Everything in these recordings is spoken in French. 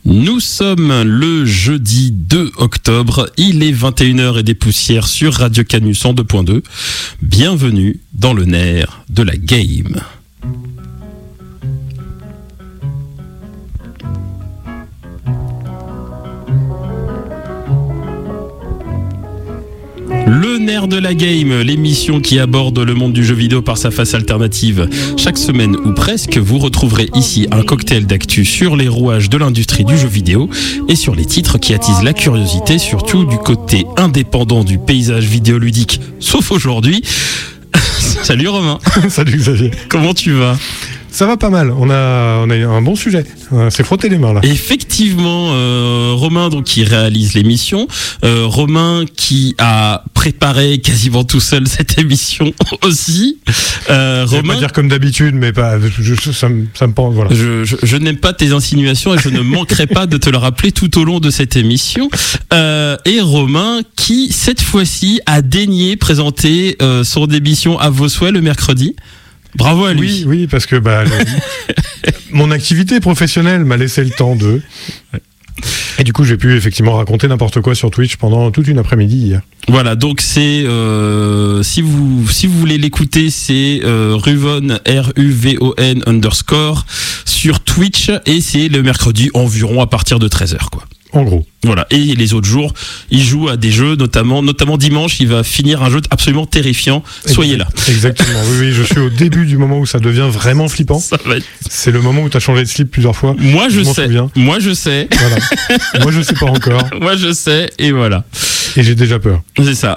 Nous sommes le jeudi 2 octobre, il est 21h et des poussières sur Radio Canu 102.2. Bienvenue dans le nerf de la game. Le nerf de la game, l'émission qui aborde le monde du jeu vidéo par sa face alternative. Chaque semaine ou presque, vous retrouverez ici un cocktail d'actu sur les rouages de l'industrie du jeu vidéo et sur les titres qui attisent la curiosité, surtout du côté indépendant du paysage vidéoludique, sauf aujourd'hui. Salut Romain. Salut Xavier. Comment tu vas ? Ça va pas mal, on a eu un bon sujet, on s'est frotté les mains là. Effectivement, Romain donc qui réalise l'émission, Romain qui a préparé quasiment tout seul cette émission aussi. Romain, je vais pas dire comme d'habitude, mais pas, ça me pense, voilà. Je n'aime pas tes insinuations et je ne manquerai pas de te le rappeler tout au long de cette émission. Et Romain qui cette fois-ci a daigné présenter son émission à vos souhaits le mercredi. Bravo à lui. Oui, parce que mon activité professionnelle m'a laissé le temps de... Et du coup, j'ai pu effectivement raconter n'importe quoi sur Twitch pendant toute une après-midi hier. Voilà, donc c'est si vous voulez l'écouter, c'est Ruvon RUVON_ sur Twitch et c'est le mercredi environ à partir de 13h quoi. En gros. Voilà. Et les autres jours, il joue à des jeux, notamment dimanche, il va finir un jeu absolument terrifiant. Soyez là. Exactement. Oui, je suis au début du moment où ça devient vraiment flippant. C'est le moment où tu as changé de slip plusieurs fois. Moi, je sais. Voilà. Moi, je sais pas encore. Moi, je sais. Et voilà. Et j'ai déjà peur. C'est ça.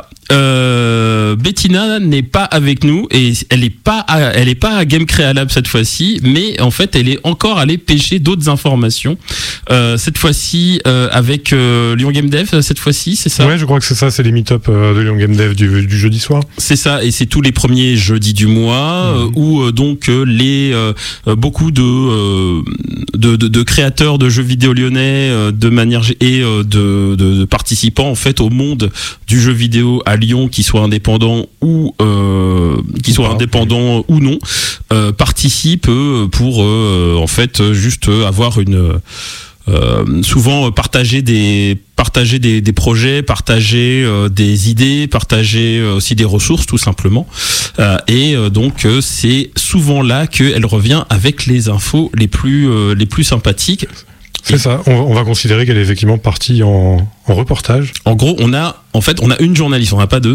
Bettina n'est pas avec nous et elle est pas à Game Créa Lab cette fois-ci, mais en fait, elle est encore allée pêcher d'autres informations. Cette fois-ci, avec Lyon Game Dev, cette fois-ci, c'est ça ? Ouais, je crois que c'est ça, c'est les meet-up de Lyon Game Dev du jeudi soir. C'est ça, et c'est tous les premiers jeudis du mois, où donc beaucoup de créateurs de jeux vidéo lyonnais de manière et de participants en fait au monde du jeu vidéo à Lyon, qui soient indépendants ou ou non, participent pour en fait juste avoir une souvent partager des projets, partager des idées, partager aussi des ressources tout simplement. Et donc c'est souvent là qu'elle revient avec les infos les plus sympathiques. C'est ça, on va considérer qu'elle est effectivement partie en reportage. En gros, on a une journaliste, on n'a pas deux.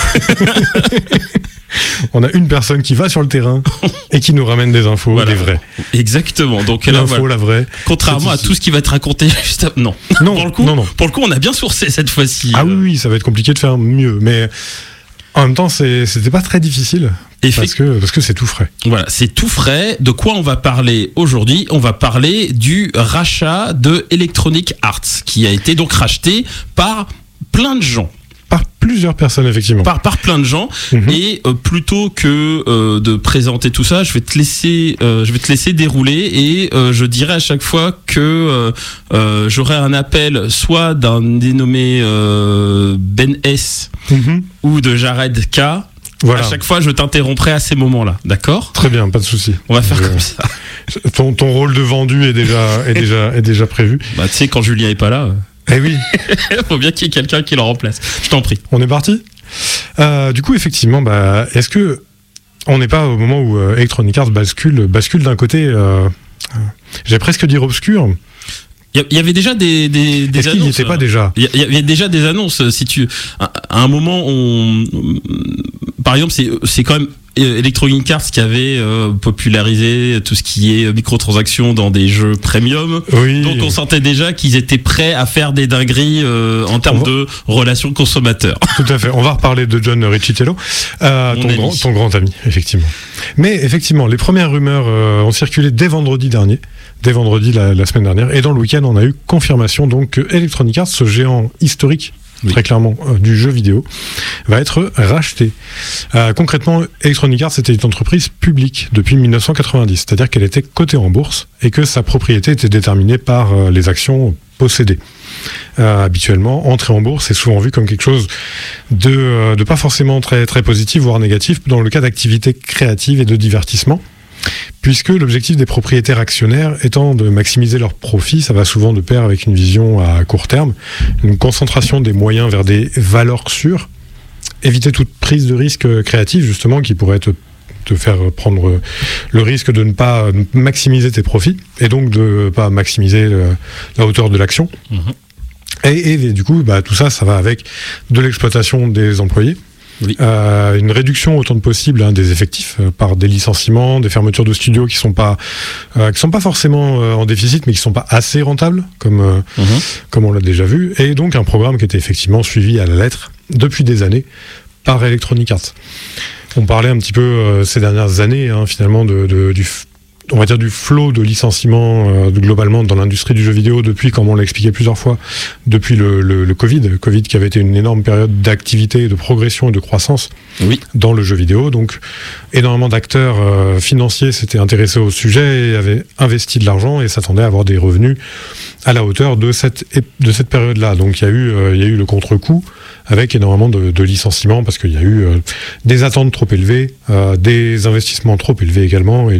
On a une personne qui va sur le terrain et qui nous ramène des infos, voilà. Des vraies. Exactement. Donc l'info, la vraie. Contrairement à tout ce qui va être raconté juste après. Non. Pour le coup, on a bien sourcé cette fois-ci. Ah oui, ça va être compliqué de faire mieux, mais en même temps, c'était pas très difficile. Parce que c'est tout frais. Voilà, c'est tout frais. De quoi on va parler aujourd'hui ? On va parler du rachat de Electronic Arts, qui a été donc racheté par plein de gens. Par plusieurs personnes, effectivement. Par plein de gens. Et plutôt que de présenter tout ça, je vais te laisser dérouler et je dirai à chaque fois que j'aurai un appel soit d'un dénommé Ben S ou de Jared K. Voilà. À chaque fois, je t'interromprai à ces moments-là, d'accord ? Très bien, pas de souci. On va faire comme ça. Ton rôle de vendu est déjà prévu. Bah, tu sais, quand Julien est pas là. Eh oui. Faut bien qu'il y ait quelqu'un qui le remplace. Je t'en prie. On est parti ? Du coup, effectivement, est-ce que on n'est pas au moment où Electronic Arts bascule d'un côté, j'ai presque dit obscur. Il y avait déjà des Est-ce annonces. qu'il n'y était pas déjà ? Il y avait déjà des annonces. À un moment, par exemple, c'est quand même Electronic Arts qui avait popularisé tout ce qui est microtransactions dans des jeux premium. Oui. Donc on sentait déjà qu'ils étaient prêts à faire des dingueries en termes de relations consommateurs. Tout à fait. On va reparler de John Riccitiello, ton grand ami, effectivement. Mais effectivement, les premières rumeurs ont circulé dès vendredi dernier. Dès vendredi la semaine dernière. Et dans le week-end, on a eu confirmation donc que Electronic Arts, ce géant historique, très clairement, du jeu vidéo, va être racheté. Concrètement, Electronic Arts était une entreprise publique depuis 1990, c'est-à-dire qu'elle était cotée en bourse et que sa propriété était déterminée par les actions possédées. Habituellement, entrer en bourse est souvent vu comme quelque chose de pas forcément très, très positif, voire négatif, dans le cas d'activités créatives et de divertissement. puisque l'objectif des propriétaires actionnaires étant de maximiser leurs profits, ça va souvent de pair avec une vision à court terme, une concentration des moyens vers des valeurs sûres, éviter toute prise de risque créative justement qui pourrait te faire prendre le risque de ne pas maximiser tes profits et donc de ne pas maximiser la hauteur de l'action. Et du coup, tout ça va avec de l'exploitation des employés, oui. Une réduction autant que possible des effectifs par des licenciements, des fermetures de studios qui sont pas forcément en déficit, mais qui sont pas assez rentables, comme on l'a déjà vu, et donc un programme qui était effectivement suivi à la lettre depuis des années par Electronic Arts. On parlait un petit peu ces dernières années, finalement, on va dire du flot de licenciements globalement dans l'industrie du jeu vidéo depuis, comme on l'a expliqué plusieurs fois, depuis le Covid. Le Covid qui avait été une énorme période d'activité, de progression et de croissance dans le jeu vidéo. Donc, énormément d'acteurs financiers s'étaient intéressés au sujet et avaient investi de l'argent et s'attendaient à avoir des revenus à la hauteur de cette période-là. Donc, il y a eu le contre-coup avec énormément de licenciements parce qu'il y a eu des attentes trop élevées, des investissements trop élevés également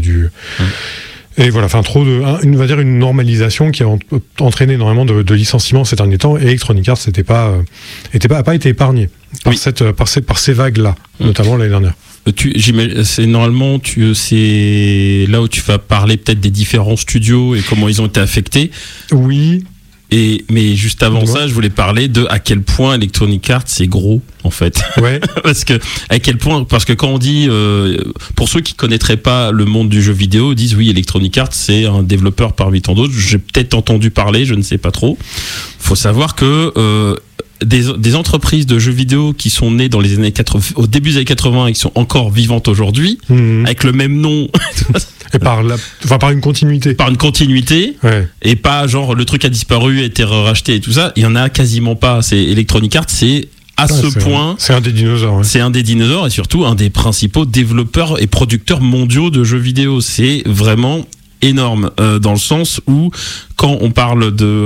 et voilà, on va dire une normalisation qui a entraîné énormément de licenciements ces derniers temps. Et Electronic Arts n'a pas été épargné par ces vagues-là, notamment l'année dernière. C'est normalement c'est là où tu vas parler peut-être des différents studios et comment ils ont été affectés. Oui. Mais juste avant ça, je voulais parler de à quel point Electronic Arts c'est gros en fait. Ouais. parce que quand on dit pour ceux qui connaîtraient pas le monde du jeu vidéo, disent oui, Electronic Arts c'est un développeur parmi tant d'autres. J'ai peut-être entendu parler, je ne sais pas trop. Faut savoir que des entreprises de jeux vidéo qui sont nées dans les années 80, au début des années 80 et qui sont encore vivantes aujourd'hui, avec le même nom. Et par une continuité. Par une continuité. Ouais. Et pas genre le truc a disparu, a été racheté et tout ça. Il y en a quasiment pas. C'est Electronic Arts, c'est point. C'est un des dinosaures. Ouais. C'est un des dinosaures et surtout un des principaux développeurs et producteurs mondiaux de jeux vidéo. C'est vraiment énorme dans le sens où quand on parle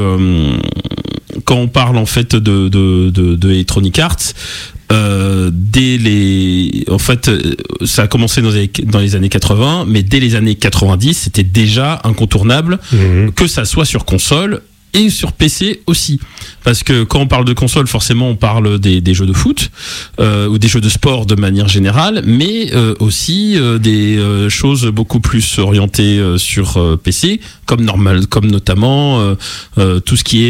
en fait de Electronic Arts, ça a commencé dans les années 80, mais dès les années 90, c'était déjà incontournable que ça soit sur console et sur PC aussi. Parce que quand on parle de console, forcément, on parle des jeux de foot ou des jeux de sport de manière générale, mais aussi des choses beaucoup plus orientées sur PC, comme notamment tout ce qui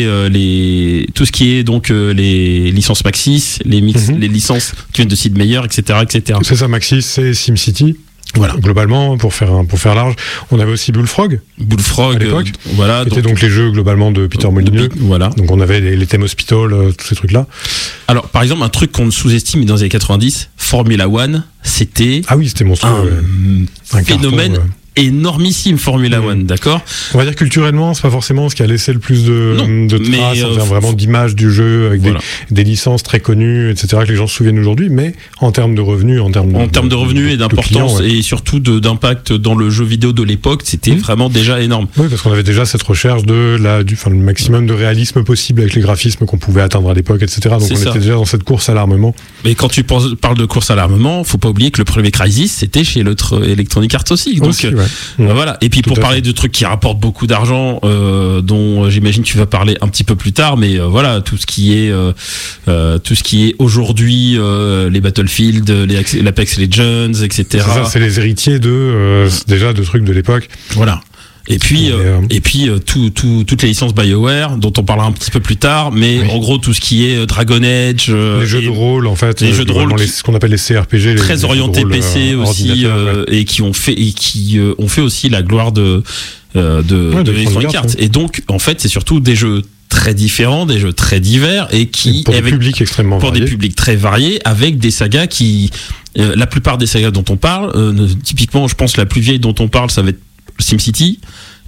est donc les licences Maxis, les licences qui viennent de Sid Meier, etc., etc. C'est ça, Maxis, c'est SimCity. Voilà. Globalement, pour faire large, on avait aussi Bullfrog à l'époque. Voilà. C'était donc les jeux globalement de Peter Molyneux. Voilà. Donc on avait les thèmes Hospital, tous ces trucs-là. Alors, par exemple, un truc qu'on sous-estime dans les années 90, Formula One, c'était. Ah oui, c'était monstrueux. Un phénomène. Énormissime Formula One, d'accord. On va dire culturellement, c'est pas forcément ce qui a laissé le plus de traces, en termes vraiment d'image du jeu, avec des licences très connues, etc., que les gens se souviennent aujourd'hui, mais en termes de revenus, en termes de revenus et d'importance, et surtout d'impact dans le jeu vidéo de l'époque, c'était vraiment déjà énorme. Oui, parce qu'on avait déjà cette recherche le maximum de réalisme possible avec les graphismes qu'on pouvait atteindre à l'époque, etc. Donc on était déjà dans cette course à l'armement. Mais quand tu parles de course à l'armement, faut pas oublier que le premier Crysis, c'était chez Electronic Arts aussi. Donc, voilà. Et puis pour parler de trucs qui rapportent beaucoup d'argent, dont j'imagine tu vas parler un petit peu plus tard, mais voilà, tout ce qui est aujourd'hui les Battlefield, l'Apex Legends, etc. C'est ça, c'est les héritiers déjà de trucs de l'époque. Voilà. Et puis toutes les licences BioWare dont on parlera un petit peu plus tard, mais en gros tout ce qui est Dragon Age, les jeux de rôle en fait, les jeux de rôle, ce qu'on appelle les CRPG, très orientés PC aussi, et qui ont fait aussi la gloire de Electronic Arts. Et donc en fait c'est surtout des jeux très différents, des jeux très divers et pour des publics extrêmement variés. Des publics très variés, avec des sagas qui la plupart des sagas dont on parle, typiquement je pense la plus vieille dont on parle ça va être SimCity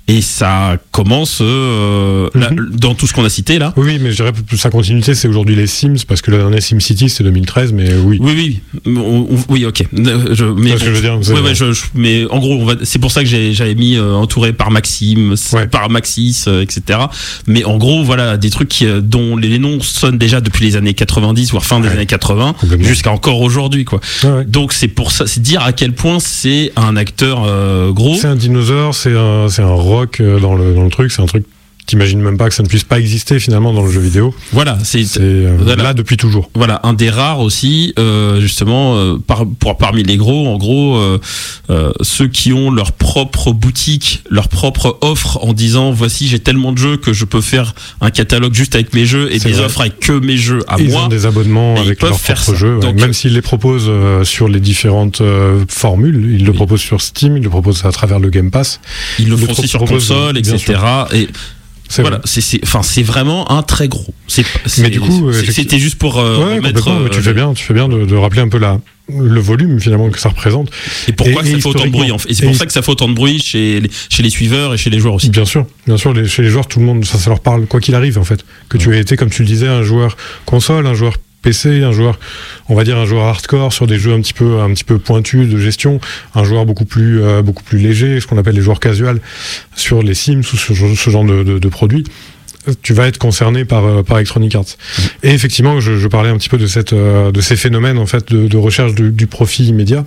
Et ça commence là, dans tout ce qu'on a cité là. Oui, mais je dirais que sa continuité, c'est aujourd'hui les Sims, parce que le dernier SimCity, c'est 2013, mais oui. Oui, ok. Mais ce que je veux dire. Mais en gros, c'est pour ça que j'avais mis entouré par Maxime, par Maxis, etc. Mais en gros, voilà, des trucs dont les noms sonnent déjà depuis les années 90, voire fin des années 80, jusqu'à encore aujourd'hui, quoi. Donc c'est pour ça, c'est dire à quel point c'est un acteur gros. C'est un dinosaure, c'est un rock dans le truc, c'est un truc. T'imagines même pas que ça ne puisse pas exister finalement dans le jeu vidéo. Voilà, c'est là depuis toujours. Voilà, un des rares aussi, justement, parmi les gros, en gros, ceux qui ont leur propre boutique, leur propre offre en disant voici j'ai tellement de jeux que je peux faire un catalogue juste avec mes jeux et des offres avec que mes jeux à moi. Ils ont des abonnements avec leurs propres jeux, donc, même s'ils les proposent sur les différentes formules, ils le proposent sur Steam, ils le proposent à travers le Game Pass. Ils le font aussi sur console, etc. Et voilà, c'est vraiment un très gros. Mais du coup, c'était juste pour mettre. Tu fais bien de rappeler un peu le volume finalement que ça représente. Et pourquoi ça fait autant de bruit. Et c'est pour ça que ça fait autant de bruit chez les suiveurs et chez les joueurs aussi. Bien sûr, chez les joueurs, tout le monde, ça leur parle quoi qu'il arrive en fait. Que tu aies été, comme tu le disais, un joueur console, un joueur PC, un joueur hardcore sur des jeux un petit peu pointus de gestion, un joueur beaucoup plus léger, ce qu'on appelle les joueurs casual sur les Sims ou ce genre de produits. Tu vas être concerné par Electronic Arts. Et effectivement, je parlais un petit peu de ces phénomènes en fait de recherche du profit immédiat.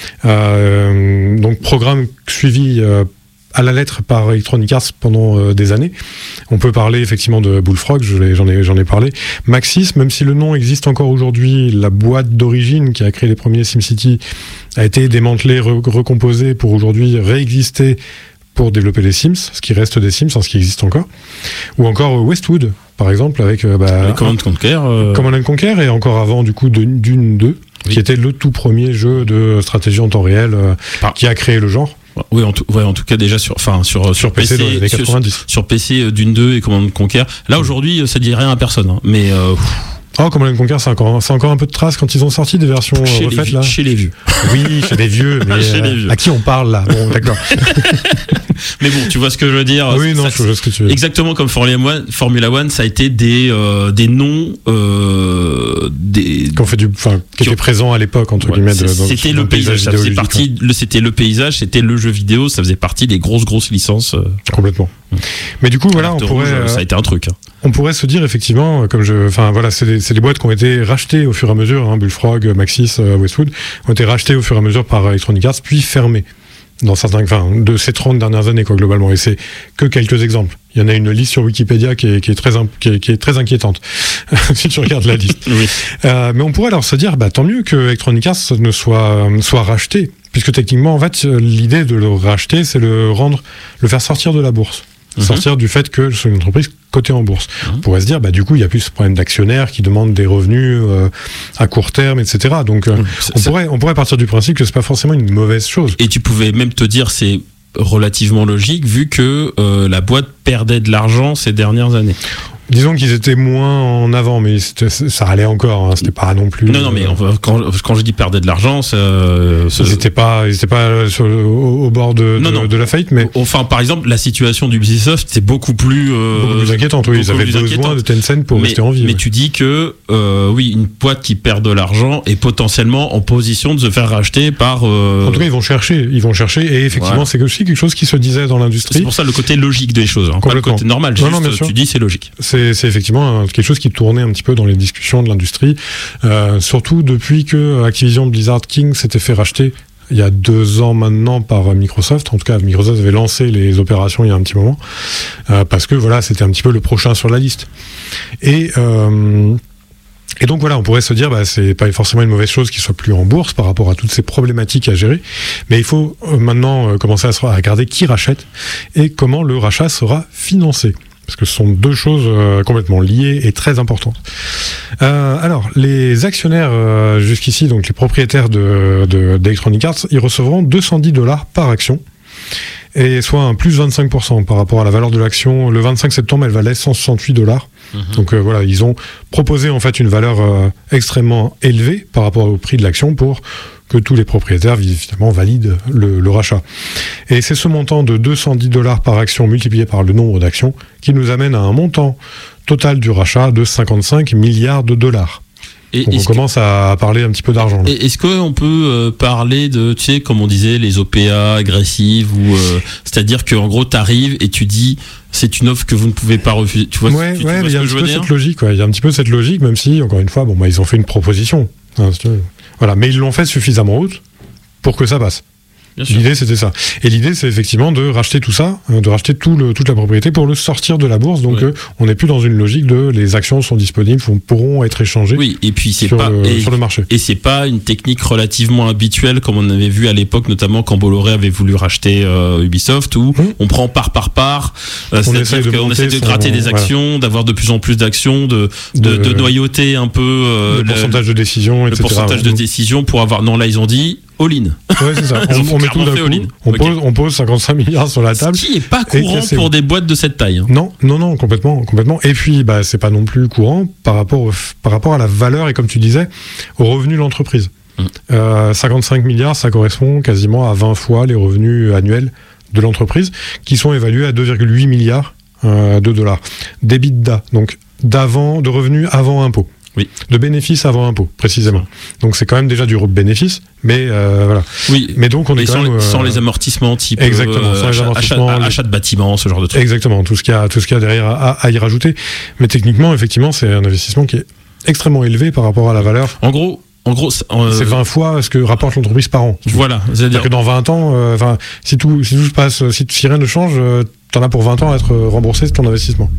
Donc programme suivi à la lettre par Electronic Arts pendant des années. On peut parler effectivement de Bullfrog, j'en ai parlé. Maxis, même si le nom existe encore aujourd'hui, la boîte d'origine qui a créé les premiers SimCity a été démantelée, recomposée pour aujourd'hui réexister pour développer les Sims, ce qui reste des Sims, ce qui existe encore. Ou encore Westwood, par exemple, avec Command & Conquer, et encore avant du coup Dune 2, qui était le tout premier jeu de stratégie en temps réel qui a créé le genre. Oui, en tout cas déjà sur PC dans les années 90. Sur PC Dune 2 et Command & Conquer. Là aujourd'hui, ça dit rien à personne, hein, mais Command & Conquer, c'est encore un peu de traces quand ils ont sorti des versions refaites là. Chez les vieux. Oui, chez les vieux, mais chez les vieux. À qui on parle là? Bon, d'accord. Mais bon, tu vois ce que je veux dire. Oui, non, je vois ce que tu veux dire. Exactement comme Formula One, ça a été des noms qui étaient présents à l'époque entre guillemets. C'était le paysage, ça faisait partie. C'était le paysage, c'était le jeu vidéo, ça faisait partie des grosses licences. Complètement. Mais du coup, voilà, ça a été un truc. On pourrait se dire effectivement, c'est des boîtes qui ont été rachetées au fur et à mesure, hein, Bullfrog, Maxis, Westwood, ont été rachetées au fur et à mesure par Electronic Arts, puis fermées de ces 30 dernières années, quoi, globalement. Et c'est que quelques exemples. Il y en a une liste sur Wikipédia qui est très inquiétante, si tu regardes la liste. Oui. Mais on pourrait alors se dire, tant mieux que Electronic Arts ne soit racheté, puisque techniquement, en fait, l'idée de le racheter, c'est le faire sortir de la bourse. Sortir du fait que c'est une entreprise cotée en bourse. On pourrait se dire, du coup, il n'y a plus ce problème d'actionnaires qui demandent des revenus à court terme, etc. Donc, on pourrait partir du principe que c'est pas forcément une mauvaise chose. Et tu pouvais même te dire, c'est relativement logique, vu que la boîte perdait de l'argent ces dernières années. Disons qu'ils étaient moins en avant, mais ça allait encore. Hein, c'était pas non plus. Non, mais quand je dis perdait de l'argent, ils étaient pas au bord de la faillite, mais. Enfin, par exemple, la situation d'Ubisoft, c'est beaucoup plus inquiétante. Oui, ils avaient besoin de Tencent pour rester en vie. Mais tu dis que une boîte qui perd de l'argent est potentiellement en position de se faire racheter par. En tout cas, ils vont chercher, et effectivement, c'est aussi quelque chose qui se disait dans l'industrie. C'est pour ça le côté logique des choses, hein, pas le côté normal. Tu dis c'est logique. C'est effectivement quelque chose qui tournait un petit peu dans les discussions de l'industrie, surtout depuis que Activision Blizzard King s'était fait racheter il y a 2 ans maintenant par Microsoft. En tout cas, Microsoft avait lancé les opérations il y a un petit moment, parce que voilà, c'était un petit peu le prochain sur la liste. Et donc voilà, on pourrait se dire, c'est pas forcément une mauvaise chose qu'il soit plus en bourse par rapport à toutes ces problématiques à gérer, mais il faut maintenant commencer à regarder qui rachète et comment le rachat sera financé. Parce que ce sont 2 choses complètement liées et très importantes. Alors, les actionnaires jusqu'ici, donc les propriétaires d'Electronic Arts, ils recevront $210 par action, et soit un plus 25% par rapport à la valeur de l'action. Le 25 septembre, elle valait $168. Donc voilà, ils ont proposé en fait une valeur extrêmement élevée par rapport au prix de l'action pour que tous les propriétaires, évidemment, valident le rachat. Et c'est ce montant de $210 par action multiplié par le nombre d'actions qui nous amène à un montant total du rachat de 55 milliards de dollars. Donc on commence à parler un petit peu d'argent. Là. Est-ce qu'on peut parler de, tu sais, comme on disait, les OPA agressives, ou c'est-à-dire qu'en gros, t'arrives et tu dis, c'est une offre que vous ne pouvez pas refuser. Tu vois, il y a un petit peu cette logique. Il y a un petit peu cette logique, même si, encore une fois, ils ont fait une proposition. Voilà, mais ils l'ont fait suffisamment haute pour que ça passe. L'idée, c'était ça. Et l'idée, c'est effectivement de racheter tout ça, de racheter toute la propriété pour le sortir de la bourse. Donc, on n'est plus dans une logique de les actions sont disponibles, pourront être échangées. Oui, et puis sur le marché. Et c'est pas une technique relativement habituelle, comme on avait vu à l'époque, notamment quand Bolloré avait voulu racheter Ubisoft, où on prend part. On essaie de gratter des actions, d'avoir de plus en plus d'actions, de noyauter un peu le pourcentage de décision, etc. Le pourcentage de décision pour avoir. Non, là, ils ont dit all-in. Ouais, c'est ça. On met tout d'un coup. On pose 55 milliards sur la table. Ce qui n'est pas courant pour des boîtes de cette taille. Non, complètement. Et puis, c'est pas non plus courant par rapport à la valeur et, comme tu disais, au revenu de l'entreprise. 55 milliards, ça correspond quasiment à 20 fois les revenus annuels de l'entreprise, qui sont évalués à 2,8 milliards de dollars. D'EBITDA, donc de revenus avant impôt. Oui. De bénéfices avant impôt, précisément. Donc c'est quand même déjà du bénéfice, mais voilà. Oui. Mais donc on est quand même sans les amortissements type exactement, sans les amortissements, achat de bâtiments, ce genre de trucs. Exactement, tout ce qu'il y a derrière à y rajouter. Mais techniquement, effectivement, c'est un investissement qui est extrêmement élevé par rapport à la valeur. En gros, c'est 20 fois ce que rapporte l'entreprise par an. Voilà, c'est-à-dire que dans 20 ans, si tout se passe, si rien ne change, t'en as pour 20 ans à être remboursé de ton investissement.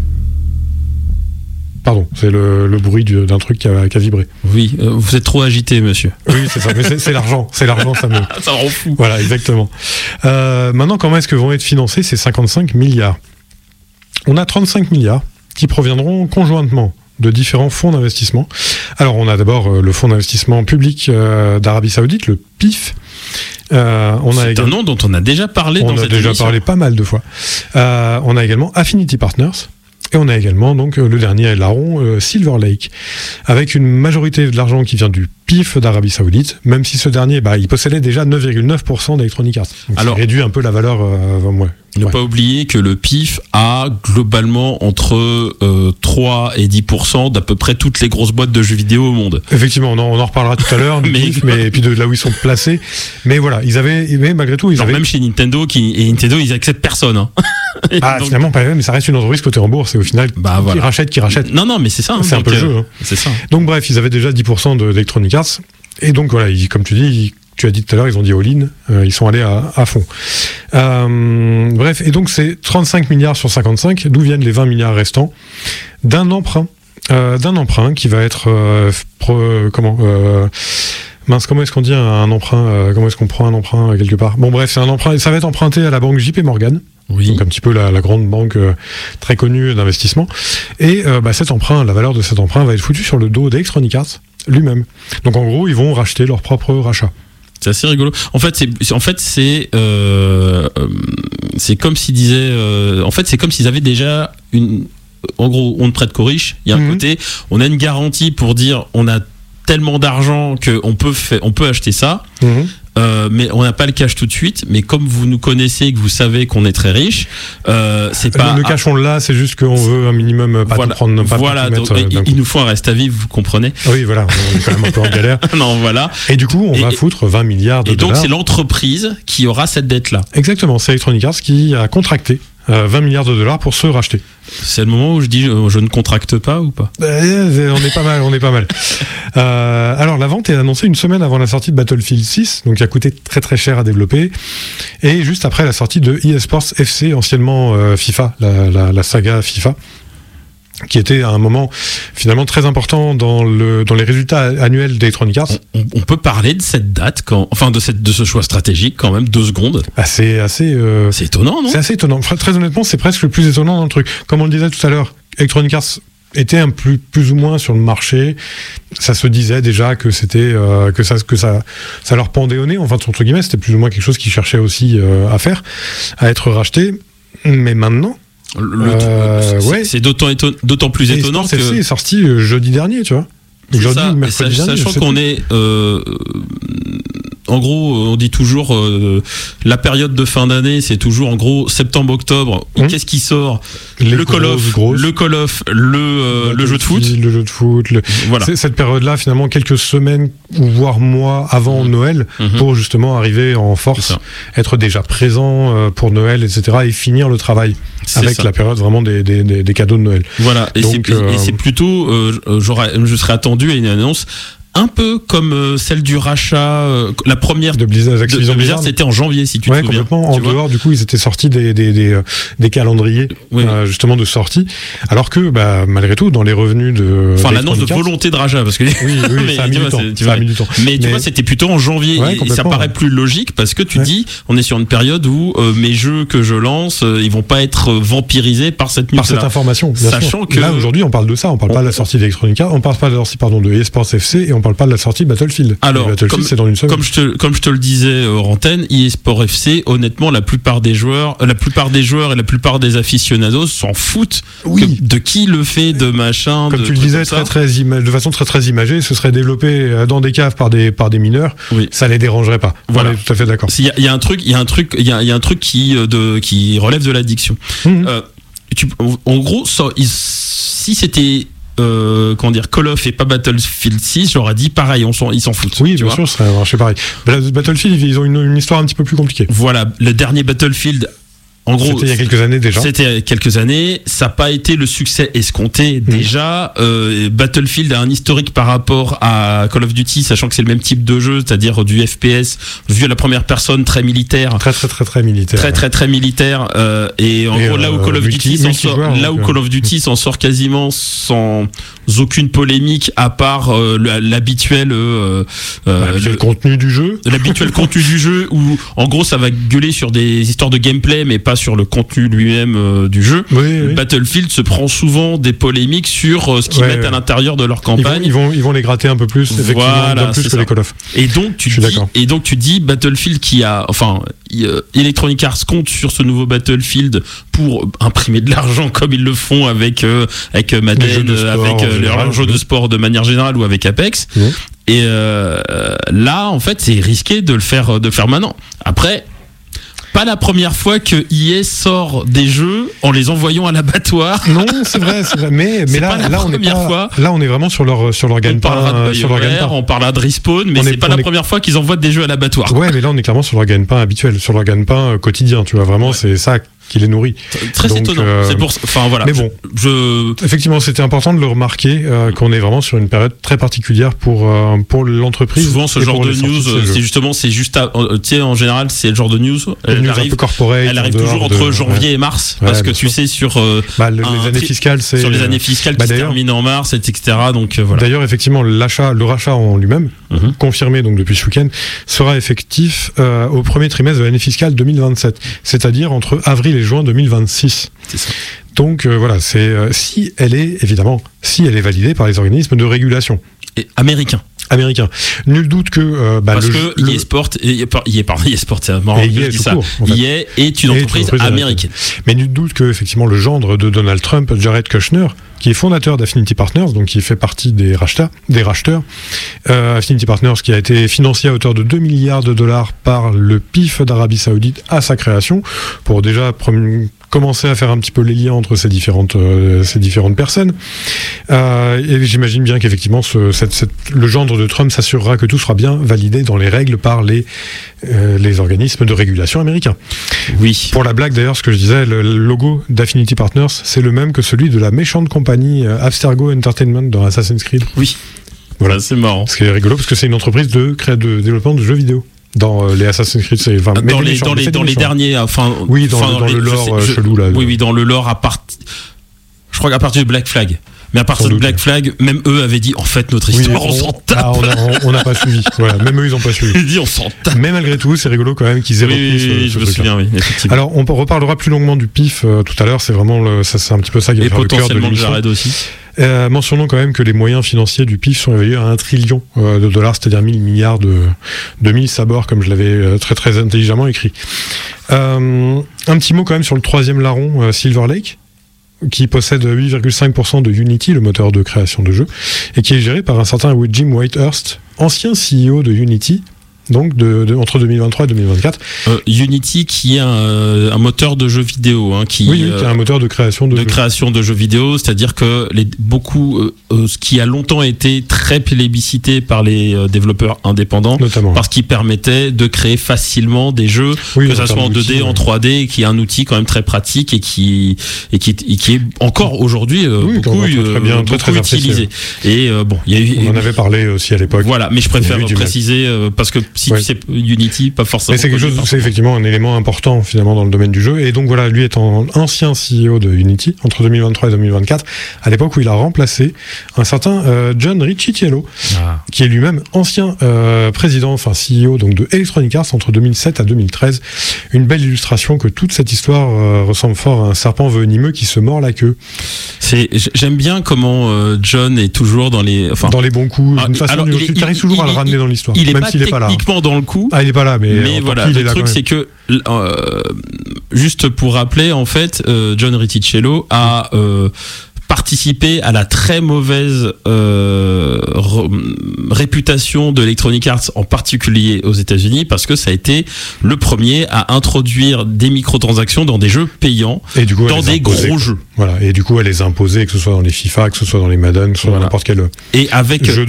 Pardon, c'est le bruit d'un truc qui a vibré. Oui, vous êtes trop agité, monsieur. Oui, c'est ça, mais c'est l'argent, ça rend fou. Voilà, exactement. Maintenant, comment est-ce que vont être financés ces 55 milliards ? On a 35 milliards qui proviendront conjointement de différents fonds d'investissement. Alors, on a d'abord le fonds d'investissement public d'Arabie Saoudite, le PIF. C'est un nom dont on a déjà parlé dans cette émission. On a déjà parlé pas mal de fois. On a également Affinity Partners. Et on a également donc le dernier larron, Silver Lake, avec une majorité de l'argent qui vient du PIF d'Arabie Saoudite, même si ce dernier, il possédait déjà 9,9% d'Electronic Arts. Donc alors, ça réduit un peu la valeur. Ne pas oublier que le PIF a globalement entre 3 et 10% d'à peu près toutes les grosses boîtes de jeux vidéo au monde. Effectivement, on en reparlera tout à l'heure, et puis de là où ils sont placés. Mais voilà, malgré tout, même chez Nintendo, ils acceptent personne. Hein. Donc, finalement, pas même, mais ça reste une entreprise cotée en bourse, et au final, qui rachète. Non, mais c'est ça. C'est un peu le jeu. Hein. C'est ça. Donc bref, ils avaient déjà 10% d'Electronic Arts, et donc voilà, comme tu dis, tu as dit tout à l'heure, ils ont dit all-in, ils sont allés à fond. Bref, et donc c'est 35 milliards sur 55, d'où viennent les 20 milliards restants, d'un emprunt qui va être comment est-ce qu'on dit un emprunt comment est-ce qu'on prend un emprunt quelque part ? Bon bref, c'est un emprunt, ça va être emprunté à la banque JP Morgan. Oui. Donc un petit peu la grande banque très connue d'investissement. Et cet emprunt, la valeur de cet emprunt va être foutue sur le dos d'Electronic Arts lui-même. Donc en gros, ils vont racheter leur propre rachat. C'est assez rigolo. En fait, c'est comme s'ils disaient. C'est comme s'ils avaient déjà une. En gros, on ne prête qu'aux riches. Il y a un côté, on a une garantie pour dire, on a tellement d'argent qu'on peut acheter ça. Mais on n'a pas le cash tout de suite. Mais comme vous nous connaissez et que vous savez qu'on est très riche, c'est pas. Le cash on l'a, c'est juste qu'on veut un minimum pas tout prendre. Donc il nous faut un reste à vivre, vous comprenez. Oui, voilà, on est quand même un peu en galère. Non, voilà. Et du coup, on va foutre 20 milliards de dollars. Et donc c'est l'entreprise qui aura cette dette-là. Exactement, c'est Electronic Arts qui a contracté 20 milliards de dollars pour se racheter. C'est le moment où je dis je ne contracte pas ou pas? On est pas mal. Alors la vente est annoncée une semaine avant la sortie de Battlefield 6, donc qui a coûté très très cher à développer, et juste après la sortie de eSports FC, anciennement FIFA, la saga FIFA, qui était à un moment finalement très important dans les résultats annuels d'Electronic Arts. On peut parler de cette date, de ce choix stratégique quand même, 2 secondes. C'est assez... c'est étonnant, non? C'est assez étonnant. Très honnêtement, c'est presque le plus étonnant dans le truc. Comme on le disait tout à l'heure, Electronic Arts était plus ou moins sur le marché. Ça se disait déjà que c'était que ça leur pendait au nez. Enfin, entre guillemets, c'était plus ou moins quelque chose qu'ils cherchaient aussi à faire, à être racheté. Mais maintenant... c'est d'autant plus étonnant que c'est sorti jeudi dernier, tu vois. Jeudi ou mercredi dernier. Sachant qu'on est en gros, on dit toujours la période de fin d'année, c'est toujours en gros septembre-octobre. Qu'est-ce qui sort? Le Call of, le jeu de foot. Le jeu de foot. Voilà. C'est cette période-là, finalement, quelques semaines ou voire mois avant Noël, pour justement arriver en force, être déjà présent pour Noël, etc., et finir le travail avec la période vraiment des cadeaux de Noël. Voilà. Et c'est plutôt, je serais attendu à une annonce un peu comme celle du rachat, la première de Blizzard, c'était en janvier, si tu te souviens. Complètement. En dehors, du coup, ils étaient sortis des calendriers, justement, de sortie. Alors que, malgré tout, dans les revenus de. Enfin, l'annonce de volonté de rachat, parce que. Oui, ça a mis du temps. Mais tu vois, c'était plutôt en janvier. Et ça paraît plus logique parce que tu dis, on est sur une période où mes jeux que je lance, ils vont pas être vampirisés par cette news. Par cette information. Sachant que. Là, aujourd'hui, on parle de ça. On parle pas de la sortie d'Electronic Arts. On parle pas de la sortie, de eSports FC, et on parle pas de la sortie Battlefield. Alors, Battlefield, c'est dans une semaine. Comme je te le disais hors antenne, eSport FC, honnêtement, la plupart des joueurs et la plupart des aficionados s'en foutent de qui le fait, de machin. Comme tu le disais, de façon très très imagée, ce serait développé dans des caves par des mineurs. Ça les dérangerait pas. Voilà. On est tout à fait d'accord. Il y a un truc qui relève de l'addiction. En gros, si c'était Call of et pas Battlefield 6, j'aurais dit pareil, ils s'en foutent. Oui, bien sûr, ça serait marché pareil. Battlefield, ils ont une histoire un petit peu plus compliquée. Voilà, le dernier Battlefield, en gros, c'était il y a quelques années déjà. C'était il y a quelques années. Ça n'a pas été le succès escompté déjà. Battlefield a un historique par rapport à Call of Duty, sachant que c'est le même type de jeu, c'est-à-dire du FPS vu à la première personne, très militaire. Très militaire. Très militaire. Et en gros, là où Call of Duty s'en sort quasiment sans aucune polémique, à part l'habituel contenu du jeu. L'habituel contenu du jeu, où en gros ça va gueuler sur des histoires de gameplay, mais pas sur le contenu lui-même du jeu. Battlefield se prend souvent des polémiques sur ce qu'ils mettent à l'intérieur de leur campagne. Ils vont les gratter un peu plus, effectivement, plus que les Call of. Et donc tu dis Battlefield Electronic Arts compte sur ce nouveau Battlefield pour imprimer de l'argent comme ils le font avec Madden, avec leurs jeux de sport de manière générale, ou avec Apex. Et là, en fait, c'est risqué de le faire maintenant. Après, pas la première fois que EA sort des jeux en les envoyant à l'abattoir. Non, c'est vrai. Mais là, on est vraiment sur leur gagne-pain. On parlera de Respawn, mais c'est pas la première fois qu'ils envoient des jeux à l'abattoir. Ouais, mais là, on est clairement sur leur gagne-pain habituel, sur leur gagne-pain quotidien. Tu vois, vraiment, c'est ça qui les nourrit. Très étonnant. C'est pour, voilà. Mais bon, effectivement, c'était important de le remarquer qu'on est vraiment sur une période très particulière pour l'entreprise. Souvent, ce genre de news, c'est juste, tu sais, en général, c'est le genre de news. Elle arrive toujours entre janvier et mars, parce que tu sais sur les années fiscales, sur les années fiscales qui se terminent en mars, etc. Donc voilà. D'ailleurs, effectivement, le rachat en lui-même, confirmé donc depuis ce week-end, sera effectif au premier trimestre de l'année fiscale 2027, c'est-à-dire entre avril et juin 2026. C'est ça. Donc voilà, c'est si elle est validée par les organismes de régulation américains. Nul doute que parce que eSport, c'est marrant, je dis ça. EA est une entreprise américaine. Mais nul doute que effectivement le gendre de Donald Trump, Jared Kushner, qui est fondateur d'Affinity Partners, donc qui fait partie des racheteurs. Affinity Partners qui a été financé à hauteur de 2 milliards de dollars par le PIF d'Arabie Saoudite à sa création, pour déjà commencer à faire un petit peu les liens entre ces différentes personnes. Et j'imagine bien qu'effectivement le gendre de Trump s'assurera que tout sera bien validé dans les règles par les organismes de régulation américains. Oui. Pour la blague d'ailleurs, ce que je disais, le logo d'Affinity Partners, c'est le même que celui de la méchante compagnie Abstergo Entertainment dans Assassin's Creed. Oui. Voilà, c'est marrant. Ce qui est rigolo parce que c'est une entreprise de développement de jeux vidéo. Dans les Assassin's Creed, dans les derniers, dans le lore chelou là. Oui, dans le lore je crois qu'à partir de Black Flag. Mais à partir de Black Flag, même eux avaient dit en fait notre histoire, on s'en tape. On n'a pas suivi. Voilà, même eux ils n'ont pas suivi. Ils disent on s'en tape. Mais malgré tout, c'est rigolo quand même qu'ils aient repris je me souviens, oui, effectivement. Alors on reparlera plus longuement du PIF tout à l'heure. C'est vraiment c'est un petit peu ça qui va faire le cœur de l'émission. Jared aussi. Mentionnons quand même que les moyens financiers du PIF sont évalués à 1 trillion de dollars, c'est-à-dire 1000 milliards de 1000 sabords, comme je l'avais très très intelligemment écrit. Un petit mot quand même sur le troisième larron, Silver Lake, qui possède 8,5% de Unity, le moteur de création de jeux, et qui est géré par un certain Jim Whitehurst, ancien CEO de Unity, donc entre 2023 et 2024. Unity, qui est un moteur de jeux vidéo, qui est un moteur de création de jeux vidéo, c'est-à-dire que ce qui a longtemps été très plébiscité par les développeurs indépendants, notamment, parce qu'il permettait de créer facilement des jeux, que ça soit en 2D, en 3D, qui est un outil quand même très pratique et qui est encore aujourd'hui beaucoup utilisé. Et on en avait parlé aussi à l'époque. Voilà, mais je préfère préciser parce que si tu sais Unity, pas forcément. Mais c'est effectivement un élément important finalement dans le domaine du jeu. Et donc voilà, lui étant ancien CEO de Unity entre 2023 et 2024, à l'époque où il a remplacé un certain John Riccitiello, qui est lui-même ancien président, enfin CEO donc de Electronic Arts entre 2007 à 2013. Une belle illustration que toute cette histoire ressemble fort à un serpent venimeux qui se mord la queue. J'aime bien comment John est toujours dans les bons coups. D'une façon, tu arrives toujours à le ramener dans l'histoire, même s'il n'est pas là. Techniquement dans le coup. Il n'est pas là, mais voilà. Le truc, c'est que juste pour rappeler, en fait, John Riccitiello a participé à la très mauvaise réputation de Electronic Arts, en particulier aux États-Unis, parce que ça a été le premier à introduire des microtransactions dans des jeux payants, et du coup, dans des gros jeux. Voilà, et du coup, à les imposer, que ce soit dans les FIFA, que ce soit dans les Madden, que ce soit dans n'importe quel jeu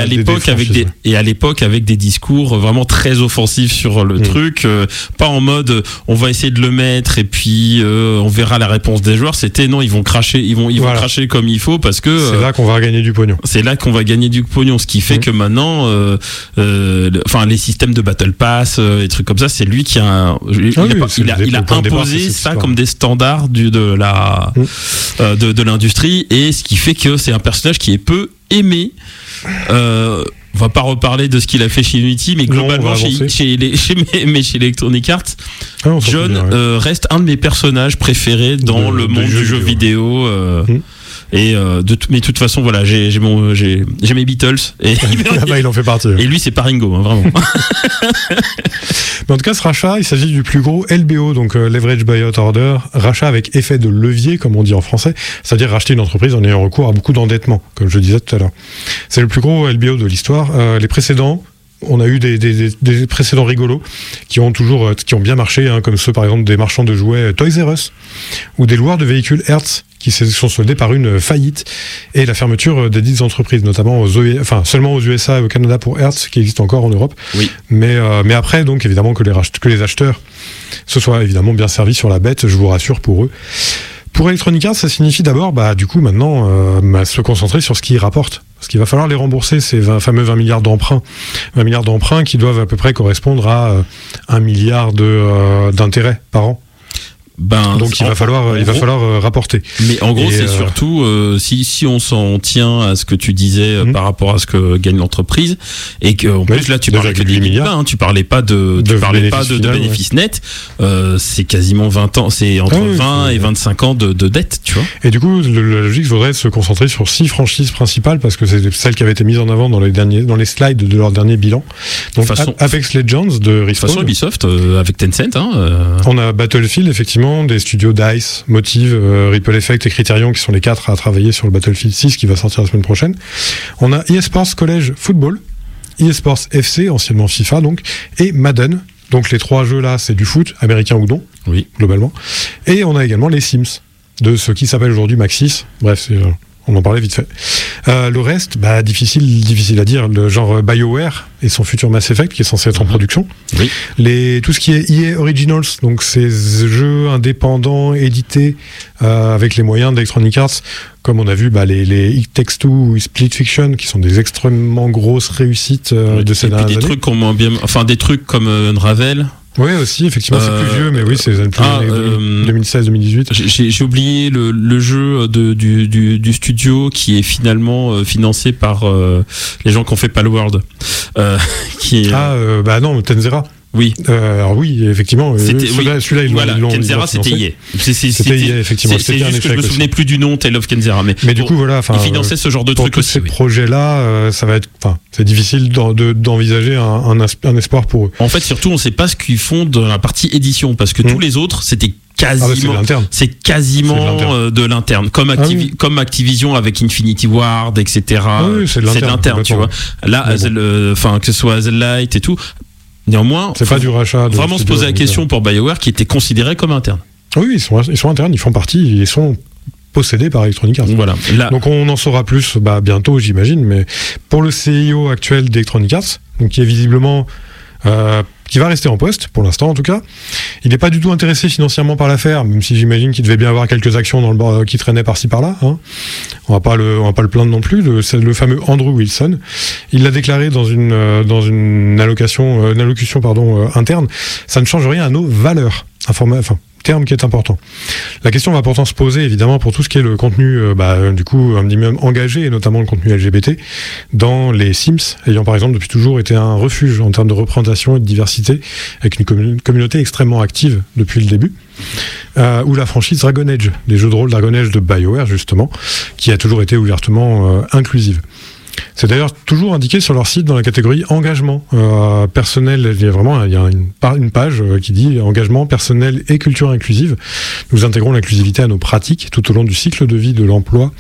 et à l'époque avec des discours vraiment très offensifs sur le truc, pas en mode on va essayer de le mettre et puis on verra la réponse des joueurs. C'était non, ils vont cracher, ils vont cracher comme il faut, parce que c'est là qu'on va gagner du pognon. C'est là qu'on va gagner du pognon, ce qui fait que maintenant les systèmes de Battle Pass et trucs comme ça, c'est lui qui a il a imposé ça comme des standards de l'industrie, et ce qui fait que c'est un personnage qui est peu aimé. On va pas reparler de ce qu'il a fait chez Unity, mais globalement chez Electronic Arts, John reste un de mes personnages préférés dans le monde du jeu vidéo. Et mais de toute façon, voilà, j'ai mes Beatles et il en fait partie. Et lui, c'est pas Ringo, vraiment. Mais en tout cas, ce rachat, il s'agit du plus gros LBO, donc Leverage Buyout Order, rachat avec effet de levier, comme on dit en français, c'est-à-dire racheter une entreprise en ayant recours à beaucoup d'endettement, comme je disais tout à l'heure. C'est le plus gros LBO de l'histoire. Les précédents, on a eu des précédents rigolos qui ont bien marché, comme ceux par exemple des marchands de jouets Toys R Us ou des loueurs de véhicules Hertz, qui se sont soldés par une faillite et la fermeture des dites entreprises, notamment seulement aux USA et au Canada pour Hertz, qui existe encore en Europe. Oui. Mais après, donc évidemment que les acheteurs se soient évidemment bien servis sur la bête, je vous rassure pour eux. Pour Electronic Arts, ça signifie d'abord, du coup, maintenant, se concentrer sur ce qui rapporte. Parce qu'il va falloir les rembourser, ces fameux 20 milliards d'emprunts. 20 milliards d'emprunts qui doivent à peu près correspondre à 1 milliard d'intérêts par an. Donc il va falloir rapporter. Mais en gros, c'est surtout si on s'en tient à ce que tu disais par rapport à ce que gagne l'entreprise, et que en plus là tu parlais que des milliards, tu parlais pas de bénéfices nets, c'est quasiment 20 ans, c'est entre 20 et 25 ans de dette, tu vois. Et du coup, la logique faudrait se concentrer sur 6 franchises principales, parce que c'est celles qui avaient été mises en avant dans les slides de leur dernier bilan. Donc Apex Legends de Respawn. De toute façon, Ubisoft avec Tencent. On a Battlefield, effectivement, des studios DICE, Motive, Ripple Effect et Criterion, qui sont les 4 à travailler sur le Battlefield 6 qui va sortir la semaine prochaine. On a eSports College Football, eSports FC, anciennement FIFA donc, et Madden. Donc les 3 jeux là, c'est du foot, américain ou non, globalement. Et on a également les Sims, de ce qui s'appelle aujourd'hui Maxis. Bref, on en parlait vite fait. Le reste, difficile à dire. Le genre BioWare et son futur Mass Effect qui est censé être en production. Oui. Tout ce qui est EA Originals, donc ces jeux indépendants édités avec les moyens d'Electronic Arts, comme on a vu les It Takes Two ou Split Fiction, qui sont des extrêmement grosses réussites de ces dernières années. Des trucs comme Unravel. Oui, aussi, effectivement, c'est plus vieux, mais oui, c'est 2016-2018. J'ai oublié le jeu du studio qui est finalement financé par les gens qui ont fait Palworld. Tenzera. Oui. Alors oui, effectivement. Celui-là, ils l'ont Kenzera, c'était EA. C'était EA, effectivement. C'est juste que je me souvenais plus du nom, Tale of Kenzera. Mais du coup, voilà. Ils finançaient ce genre de trucs aussi. Ces projets-là, ça va être. C'est difficile d'envisager un espoir pour eux. En fait, surtout, on ne sait pas ce qu'ils font dans la partie édition, parce que tous les autres, c'était c'est quasiment de l'interne, comme Activision avec Infinity Ward, etc. C'est de l'interne, tu vois. Là, que ce soit The Light et tout. Néanmoins, c'est pas du rachat. Vraiment se poser la question pour BioWare qui était considéré comme interne. Oui, ils sont internes, ils font partie, ils sont possédés par Electronic Arts. Voilà. Donc on en saura plus bientôt, j'imagine, mais pour le CIO actuel d'Electronic Arts, donc qui est visiblement qui va rester en poste pour l'instant en tout cas, il n'est pas du tout intéressé financièrement par l'affaire, même si j'imagine qu'il devait bien avoir quelques actions dans le bord qui traînaient par-ci par-là. Hein. On va pas le plaindre non plus. C'est le fameux Andrew Wilson. Il l'a déclaré dans une allocution interne. Ça ne change rien à nos valeurs. Terme qui est important. La question va pourtant se poser évidemment pour tout ce qui est le contenu du coup un minimum engagé, et notamment le contenu LGBT dans les Sims, ayant par exemple depuis toujours été un refuge en termes de représentation et de diversité, avec une communauté extrêmement active depuis le début. Ou la franchise Dragon Age, des jeux de rôle Dragon Age de BioWare justement, qui a toujours été ouvertement inclusive. C'est d'ailleurs toujours indiqué sur leur site dans la catégorie engagement personnel. Il y a une page qui dit engagement personnel et culture inclusive. Nous intégrons l'inclusivité à nos pratiques tout au long du cycle de vie de l'emploi,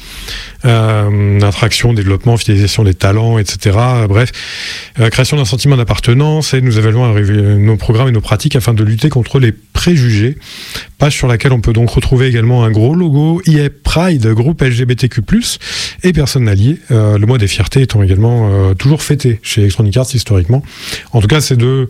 attraction, développement, fidélisation des talents, etc. Bref, création d'un sentiment d'appartenance, et nous évaluons nos programmes et nos pratiques afin de lutter contre les préjugés. Page sur laquelle on peut donc retrouver également un gros logo EA Pride, groupe LGBTQ+, et personnes alliées. Le mois des fiertés étant également toujours fêté chez Electronic Arts historiquement. En tout cas, c'est que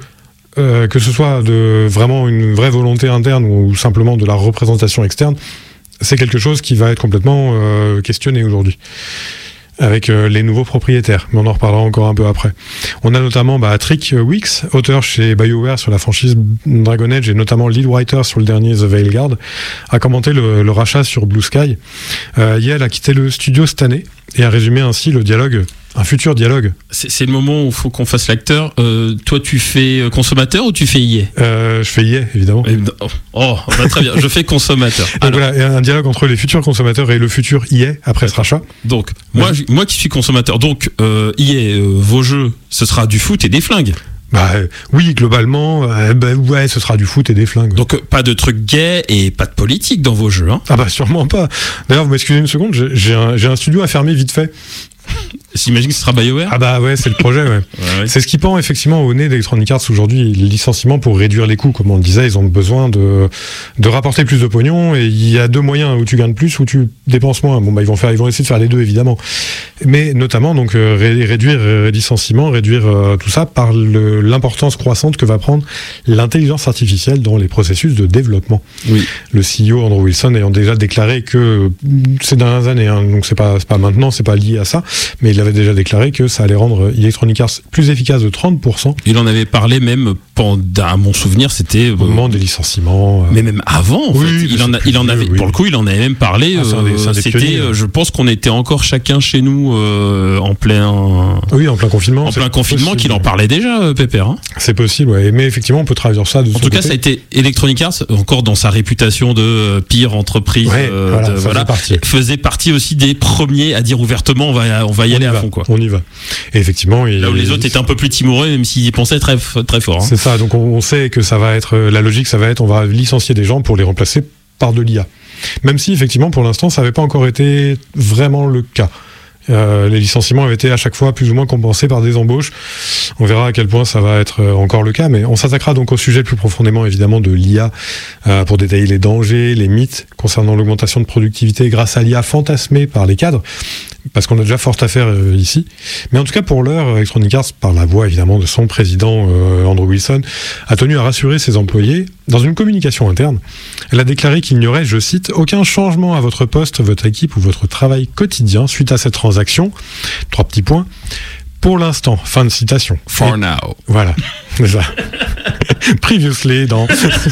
ce soit de vraiment une vraie volonté interne ou simplement de la représentation externe, c'est quelque chose qui va être complètement questionné aujourd'hui avec les nouveaux propriétaires, mais on en reparlera encore un peu après. On a notamment Trick Weeks, auteur chez BioWare sur la franchise Dragon Age et notamment lead writer sur le dernier The Veilguard, a commenté le rachat sur Blue Sky. Yael a quitté le studio cette année et a résumé ainsi le dialogue, un futur dialogue. C'est le moment où il faut qu'on fasse l'acteur. Toi, tu fais consommateur ou tu fais EA ? Je fais EA, évidemment. Très bien, je fais consommateur. Donc voilà, un dialogue entre les futurs consommateurs et le futur EA après ce rachat. Donc, moi qui suis consommateur, donc EA, vos jeux, ce sera du foot et des flingues. Oui, globalement, ce sera du foot et des flingues. Donc pas de trucs gays et pas de politique dans vos jeux, hein ? Sûrement pas. D'ailleurs, vous m'excusez une seconde, j'ai un studio à fermer vite fait. J'imagine que ce sera BioWare. C'est le projet, ouais. Ouais. C'est ce qui pend effectivement au nez d'Electronic Arts aujourd'hui, les licenciements pour réduire les coûts. Comme on le disait, ils ont besoin de rapporter plus de pognon, et il y a deux moyens: où tu gagnes plus, ou tu dépenses moins. Ils vont essayer de faire les deux évidemment, mais notamment donc réduire les licenciements, réduire tout ça par l'importance croissante que va prendre l'intelligence artificielle dans les processus de développement. Oui. Le CEO Andrew Wilson ayant déjà déclaré que ces dernières années, donc c'est pas maintenant, c'est pas lié à ça, mais il avait déjà déclaré que ça allait rendre Electronic Arts plus efficace de 30%. Il en avait parlé même à mon souvenir, c'était au moment des licenciements. Mais même avant, en fait. Il en avait, pour le coup, il en avait même parlé. Je pense qu'on était encore chacun chez nous en plein confinement. En plein confinement, qu'il en parlait déjà, Pépère. Hein. C'est possible, ouais. Mais effectivement, on peut traduire ça. En tout cas, ça a été Electronic Arts, encore dans sa réputation de pire entreprise. Faisait partie aussi des premiers à dire ouvertement, on va y aller à fond, quoi. On y va. Et effectivement, là où les autres étaient un peu plus timorés, même s'ils y pensaient très, très fort. Hein. C'est ça. Donc on sait que ça va être la logique, on va licencier des gens pour les remplacer par de l'IA. Même si effectivement, pour l'instant, ça n'avait pas encore été vraiment le cas. Les licenciements avaient été à chaque fois plus ou moins compensés par des embauches. On verra à quel point ça va être encore le cas, mais on s'attaquera donc au sujet plus profondément évidemment de l'IA pour détailler les dangers, les mythes concernant l'augmentation de productivité grâce à l'IA fantasmée par les cadres, parce qu'on a déjà fort à faire ici. Mais en tout cas, pour l'heure, Electronic Arts, par la voix évidemment de son président Andrew Wilson, a tenu à rassurer ses employés dans une communication interne. Elle a déclaré qu'il n'y aurait, je cite, aucun changement à votre poste, votre équipe ou votre travail quotidien suite à cette transaction. 3 petits points. Pour l'instant, fin de citation. For now. Voilà, c'est ça. Previously dans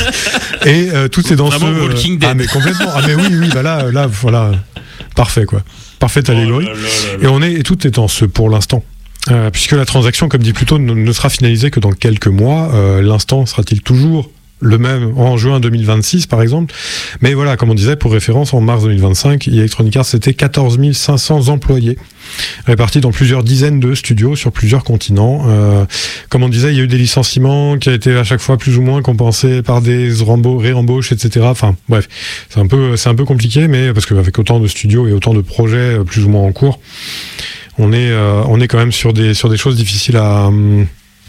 et tout est dans Walking Dead. Mais complètement. Mais oui, là, voilà, parfait quoi. Parfaite allégorie. Et tout est en ce pour l'instant. Puisque la transaction, comme dit plus tôt, ne sera finalisée que dans quelques mois. L'instant sera-t-il toujours le même en juin 2026 par exemple? Mais voilà, comme on disait, pour référence, en mars 2025, Electronic Arts c'était 14 500 employés répartis dans plusieurs dizaines de studios sur plusieurs continents. Comme on disait, il y a eu des licenciements qui a été à chaque fois plus ou moins compensés par des réembauches, etc. Enfin bref, c'est un peu compliqué, mais parce qu'avec autant de studios et autant de projets plus ou moins en cours, on est quand même sur des choses difficiles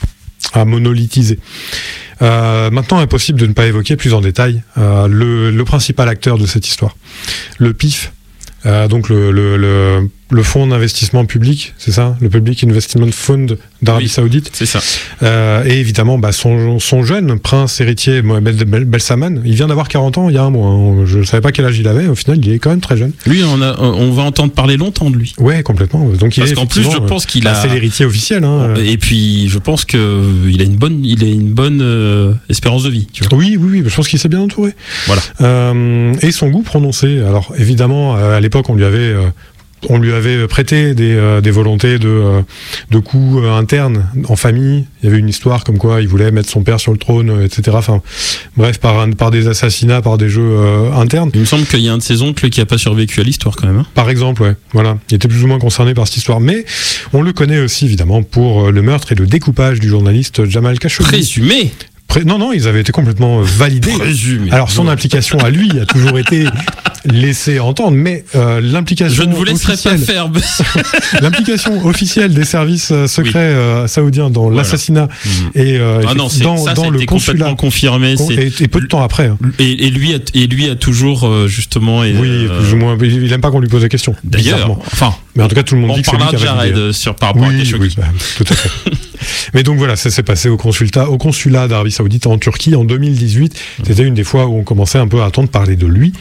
à monolithiser. Maintenant, impossible de ne pas évoquer plus en détail le principal acteur de cette histoire, le PIF. Donc le fonds d'investissement public, c'est ça, le Public Investment Fund d'Arabie Saoudite. C'est ça. Et évidemment, son jeune prince héritier Mohamed Ben Salman, il vient d'avoir 40 ans il y a un mois. Je ne savais pas quel âge il avait. Au final, il est quand même très jeune. Lui, on va entendre parler longtemps de lui. Ouais, complètement. Donc parce qu'en plus, je pense qu'il a. C'est l'héritier officiel. Hein. Et puis, je pense que il a une bonne espérance de vie. Tu vois. Oui. Je pense qu'il s'est bien entouré. Voilà. Et son goût prononcé. Alors, évidemment, à l'époque, on lui avait prêté des volontés de coups internes en famille. Il y avait une histoire comme quoi il voulait mettre son père sur le trône, etc. Enfin, bref, par des assassinats, par des jeux internes. Il me semble qu'il y a un de ses oncles qui a pas survécu à l'histoire quand même. Hein. Par exemple, ouais. Voilà. Il était plus ou moins concerné par cette histoire. Mais on le connaît aussi, évidemment, pour le meurtre et le découpage du journaliste Jamal Khashoggi. Présumé. Non, ils avaient été complètement validés. Présumé. Alors, son implication à lui a toujours été laissée entendre, mais l'implication je ne vous laisserai officielle, pas faire. l'implication officielle des services secrets saoudiens dans l'assassinat et dans le consulat confirmé. Et peu de temps après. Hein. Et lui a toujours justement. Plus ou moins. Il aime pas qu'on lui pose la question. D'ailleurs, mais en tout cas, tout le monde dit que c'est lui qui a validé. Par rapport à Khashoggi. Tout à fait. Mais donc voilà, ça s'est passé au consulat d'Arabie Saoudite en Turquie en 2018. C'était une des fois où on commençait un peu à entendre parler de lui.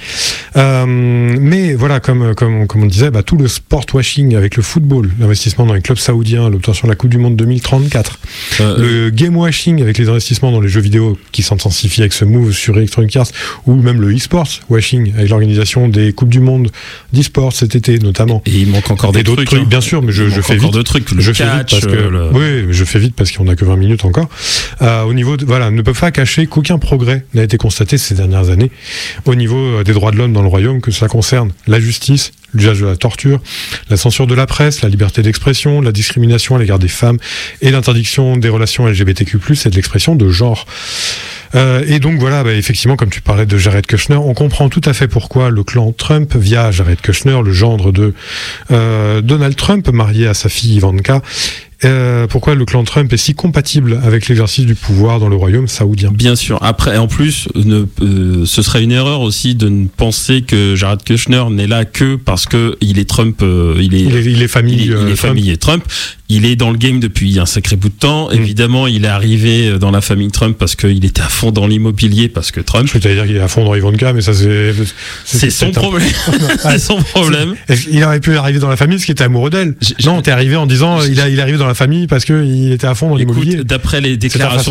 Mais voilà, comme on disait, tout le sport washing avec le football, l'investissement dans les clubs saoudiens, l'obtention de la Coupe du Monde 2034, le game washing avec les investissements dans les jeux vidéo qui s'intensifient avec ce move sur Electronic Arts, ou même le e-sport washing avec l'organisation des Coupes du Monde d'e-sport cet été notamment. Et il manque encore des trucs, hein. Bien sûr, mais je fais vite. Je fais vite parce que oui, je fais vite parce qu'on n'a que 20 minutes encore. Au niveau ne peut pas cacher qu'aucun progrès n'a été constaté ces dernières années au niveau des droits de l'homme dans le royaume, que cela concerne la justice, l'usage de la torture, la censure de la presse, la liberté d'expression, la discrimination à l'égard des femmes et l'interdiction des relations LGBTQ+, et de l'expression de genre. Et donc voilà, effectivement, comme tu parlais de Jared Kushner, on comprend tout à fait pourquoi le clan Trump, via Jared Kushner, le gendre de Donald Trump, marié à sa fille Ivanka, pourquoi le clan Trump est si compatible avec l'exercice du pouvoir dans le royaume saoudien. Bien sûr. Après, en plus, ce serait une erreur aussi de ne penser que Jared Kushner n'est là que parce que il est Trump. Il est famille Trump. Il est dans le game depuis un sacré bout de temps. Évidemment, il est arrivé dans la famille Trump parce qu'il était à fond dans l'immobilier, parce que Trump. Je peux dire qu'il est à fond dans Ivanka, mais ça c'est son problème. C'est son problème. Il aurait pu arriver dans la famille parce qu'il était amoureux d'elle. Non, t'es arrivé en disant il est arrivé dans la famille parce qu'il était à fond dans l'immobilier. D'après les déclarations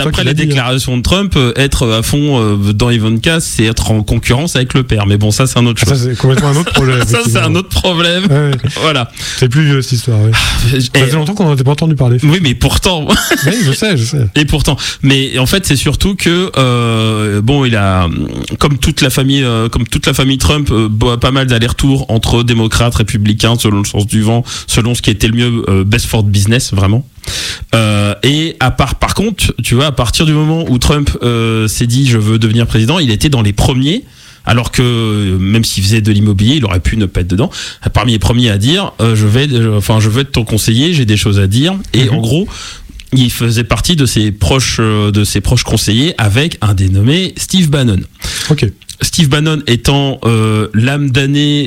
de Trump, être à fond dans Ivanka, c'est être en concurrence avec le père. Mais bon, ça c'est un autre chose. Ça c'est complètement un autre problème. Ça c'est un autre problème. Ouais. Voilà. C'est plus vieux cette histoire. Ouais. Ça fait longtemps qu'on n'en avait pas entendu parler. Oui, mais pourtant. Oui, je sais. Et pourtant, mais en fait, c'est surtout que il a, comme toute la famille Trump, pas mal d'allers-retours entre démocrates, républicains, selon le sens du vent, selon ce qui était le mieux, best for business, vraiment. Et par contre, tu vois, à partir du moment où Trump s'est dit je veux devenir président, il était dans les premiers. Alors que même s'il faisait de l'immobilier, il aurait pu ne pas être dedans. Parmi les premiers à dire, je veux être ton conseiller, j'ai des choses à dire. Et en gros, il faisait partie de ses proches conseillers avec un dénommé Steve Bannon. Ok. Steve Bannon étant l'âme damnée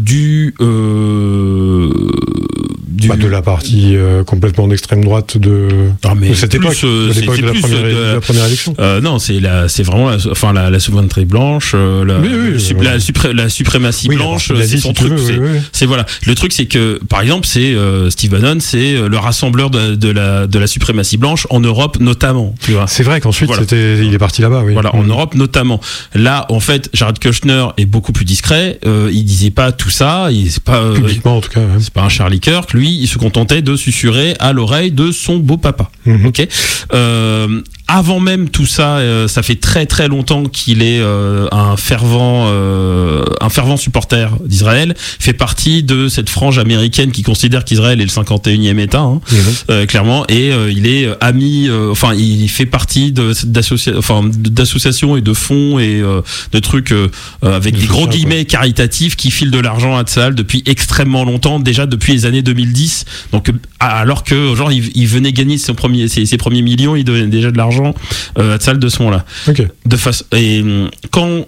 de la partie complètement d'extrême droite de cette époque, de l'époque de la première élection. Non, c'est vraiment la souveraineté blanche, la suprématie blanche, c'est son truc. C'est voilà. Le truc, c'est que par exemple, c'est Steve Bannon, c'est le rassembleur de la suprématie blanche en Europe notamment. Tu vois. C'est vrai qu'ensuite il est parti là-bas. Oui. Voilà, en Europe notamment. Là, en fait, Jared Kushner est beaucoup plus discret. Il disait pas tout ça. C'est pas publiquement en tout cas. Ouais. C'est pas un Charlie Kirk. Lui, il se contentait de susurrer à l'oreille de son beau papa. Ok. avant même tout ça, ça fait très très longtemps qu'il est un fervent supporter d'Israël, fait partie de cette frange américaine qui considère qu'Israël est le 51e État, clairement, et il est ami, il fait partie d'associations et de fonds et de trucs avec des gros guillemets caritatifs qui filent de l'argent à Tzahal depuis extrêmement longtemps, déjà depuis les années 2010. Donc alors que genre il venait gagner ses premiers millions, il donnait déjà de l'argent à Tzahal de ce moment-là. Okay. Et quand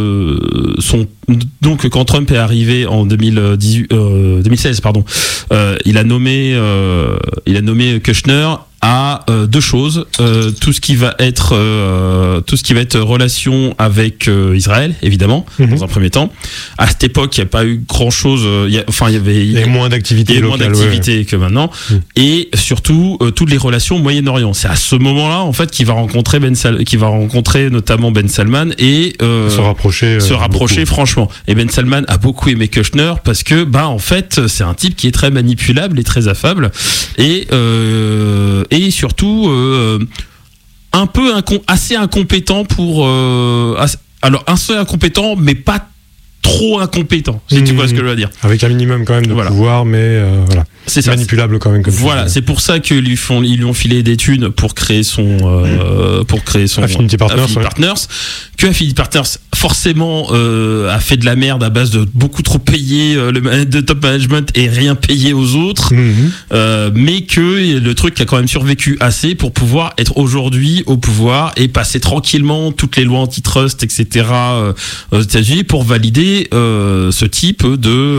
quand Trump est arrivé en 2016, il a nommé Kushner à deux choses, tout ce qui va être relation avec Israël, évidemment, dans un premier temps. À cette époque, il n'y a pas eu grand chose, il y avait moins d'activité que maintenant, et surtout toutes les relations au Moyen-Orient. C'est à ce moment-là en fait qu'il va rencontrer notamment Ben Salman et se rapprocher franchement. Et Ben Salman a beaucoup aimé Kushner parce que en fait c'est un type qui est très manipulable et très affable et surtout un peu assez incompétent assez incompétent mais pas trop incompétent, si tu vois ce que je veux dire. Avec un minimum quand même de pouvoir, mais c'est ça, manipulable quand même. C'est pour ça qu'ils lui ont filé des thunes pour créer son Affinity Partners. Que Affinity Partners forcément a fait de la merde à base de beaucoup trop payer de top management et rien payer aux autres, mais que le truc a quand même survécu assez pour pouvoir être aujourd'hui au pouvoir et passer tranquillement toutes les lois antitrust, etc. Aux États-Unis pour valider ce type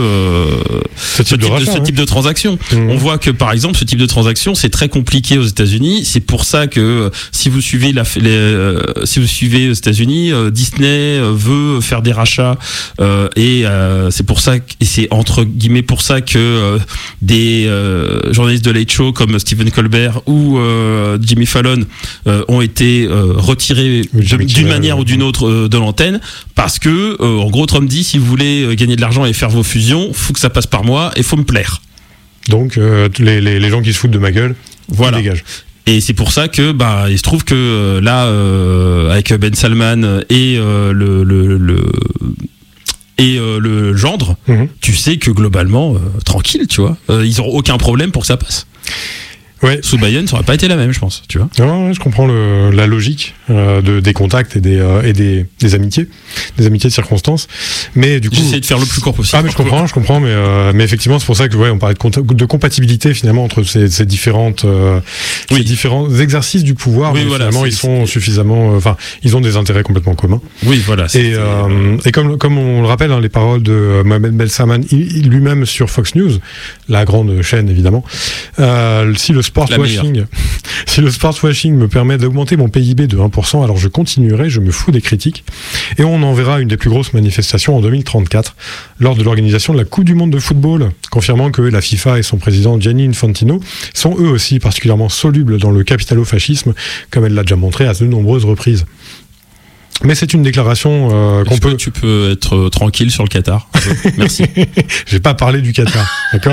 de transaction. On voit que par exemple ce type de transaction c'est très compliqué aux États-Unis. C'est pour ça que si vous suivez aux États-Unis, Disney veut faire des rachats et c'est pour ça et c'est entre guillemets pour ça que des journalistes de Late Show comme Stephen Colbert ou Jimmy Fallon ont été retirés d'une manière ou d'une autre de l'antenne parce que en gros Trump dit si vous voulez gagner de l'argent et faire vos fusions, faut que ça passe par moi et faut me plaire. Donc les gens qui se foutent de ma gueule, ils dégagent. Et c'est pour ça que il se trouve que là avec Ben Salman et le gendre, tu sais que globalement tranquille, tu vois, ils auront aucun problème pour que ça passe. Ouais. Sous Biden, ça aurait pas été la même, je pense, tu vois. Non, je comprends la logique des contacts et des amitiés de circonstances. Mais du coup, j'essaie de faire le plus court possible. Ah, mais je comprends, mais effectivement, c'est pour ça que on parlait de compatibilité finalement entre ces différents exercices du pouvoir. Oui, mais voilà, finalement, ils sont suffisamment, ils ont des intérêts complètement communs. Oui, voilà. Et comme on le rappelle, les paroles de Mohamed Ben Salman lui-même sur Fox News, la grande chaîne évidemment, si le sportswashing me permet d'augmenter mon PIB de 1%, alors je continuerai, je me fous des critiques. Et on en verra une des plus grosses manifestations en 2034, lors de l'organisation de la Coupe du Monde de football, confirmant que la FIFA et son président Gianni Infantino sont eux aussi particulièrement solubles dans le capitalo-fascisme, comme elle l'a déjà montré à de nombreuses reprises. Mais c'est une déclaration tu peux être tranquille sur le Qatar. Merci. J'ai pas parlé du Qatar, d'accord.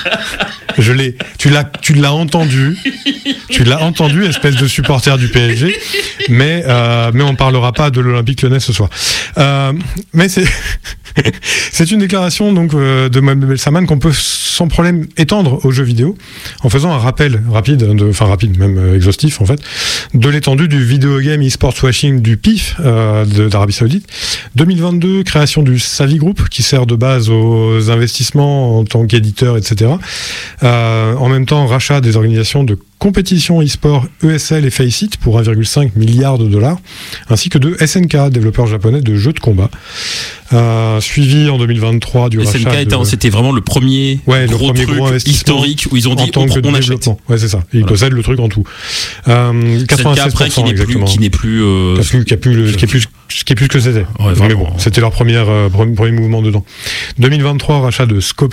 Tu l'as entendu, espèce de supporter du PSG, mais on parlera pas de l'Olympique Lyonnais ce soir. Mais c'est une déclaration donc de Mohamed Ben Salman qu'on peut sans problème étendre aux jeux vidéo en faisant un rappel rapide, même exhaustif en fait, de l'étendue du Video Game e-Sports Washing du PIF d'Arabie Saoudite. 2022, création du Savi Group qui sert de base aux investissements en tant qu'éditeur, etc. En même temps, rachat des organisations de compétition e-sport ESL et Faceit pour 1,5 milliard de dollars, ainsi que de SNK, développeur japonais de jeux de combat. Suivi en 2023 du SNK rachat. C'était vraiment le premier gros investissement historique où ils ont dit on achète. Ouais, c'est ça. Ils possèdent le truc en tout. 96% exactement. Qui n'est plus qui est plus ce que c'était. Ouais, mais bon, c'était leur premier mouvement dedans. 2023, rachat de Scopely,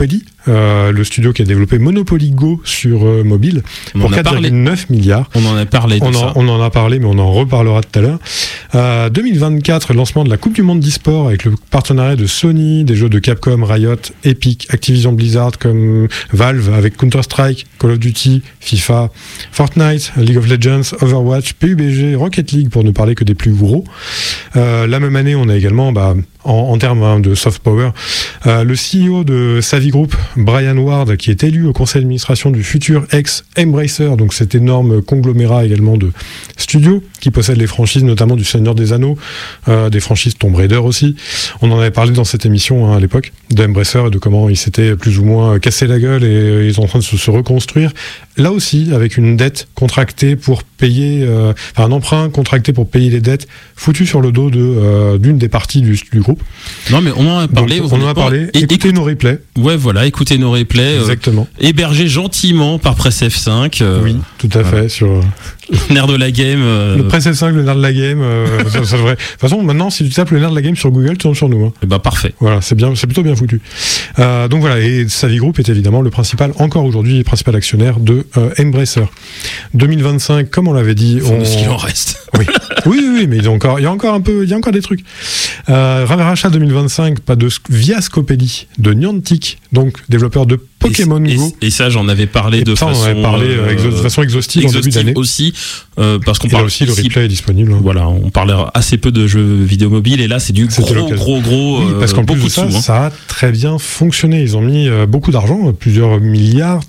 le studio qui a développé Monopoly Go sur mobile, pour 4,9 milliards. On en a parlé. On en a parlé, mais on en reparlera tout à l'heure. 2024, lancement de la Coupe du Monde d'e-sport avec le partenariat de Sony, des jeux de Capcom, Riot, Epic, Activision Blizzard comme Valve avec Counter-Strike, Call of Duty, FIFA, Fortnite, League of Legends, Overwatch, PUBG, Rocket League pour ne parler que des plus gros. La même année, on a également, en termes de soft power, le CEO de Savvy Group, Brian Ward, qui est élu au conseil d'administration du futur ex-Embracer, donc cet énorme conglomérat également de studios qui possède les franchises, notamment du Seigneur des Anneaux, des franchises Tomb Raider aussi. On en avait parlé dans cette émission à l'époque de Embracer et de comment ils s'étaient plus ou moins cassé la gueule et ils sont en train de se reconstruire. Là aussi, avec une dette contractée pour payer, un emprunt contracté pour payer les dettes foutu sur le dos d'une des parties du groupe. Non, mais on en a parlé. Donc, on en a parlé. Écoutez nos replays. Ouais, voilà, écoutez nos replays. Exactement. Hébergés gentiment par Press F5. Oui, tout à fait. Sur le nerf de la game. Le Press F5, le nerf de la game. Ça devrait... De toute façon, maintenant, si tu tapes le nerf de la game sur Google, tu tombes sur nous. Hein. Et parfait. Voilà, c'est plutôt bien foutu. Donc voilà, et Savvy Group est évidemment encore aujourd'hui, le principal actionnaire de Embracer. 2025, comme on l'avait dit, ce qu'il en reste. Oui, mais il y a encore des trucs. Rachat 2025, pas de Viascopédie, de Niantic, donc développeur de Pokémon Go. Et ça, j'en avais parlé de façon exhaustive en début d'année. Aussi, parce qu'on parle aussi, le replay est disponible. Voilà, on parlait assez peu de jeux vidéo mobiles, et là, c'est du gros. Oui, parce qu'en plus de ça, ça a très bien fonctionné. Ils ont mis beaucoup d'argent, plusieurs milliards,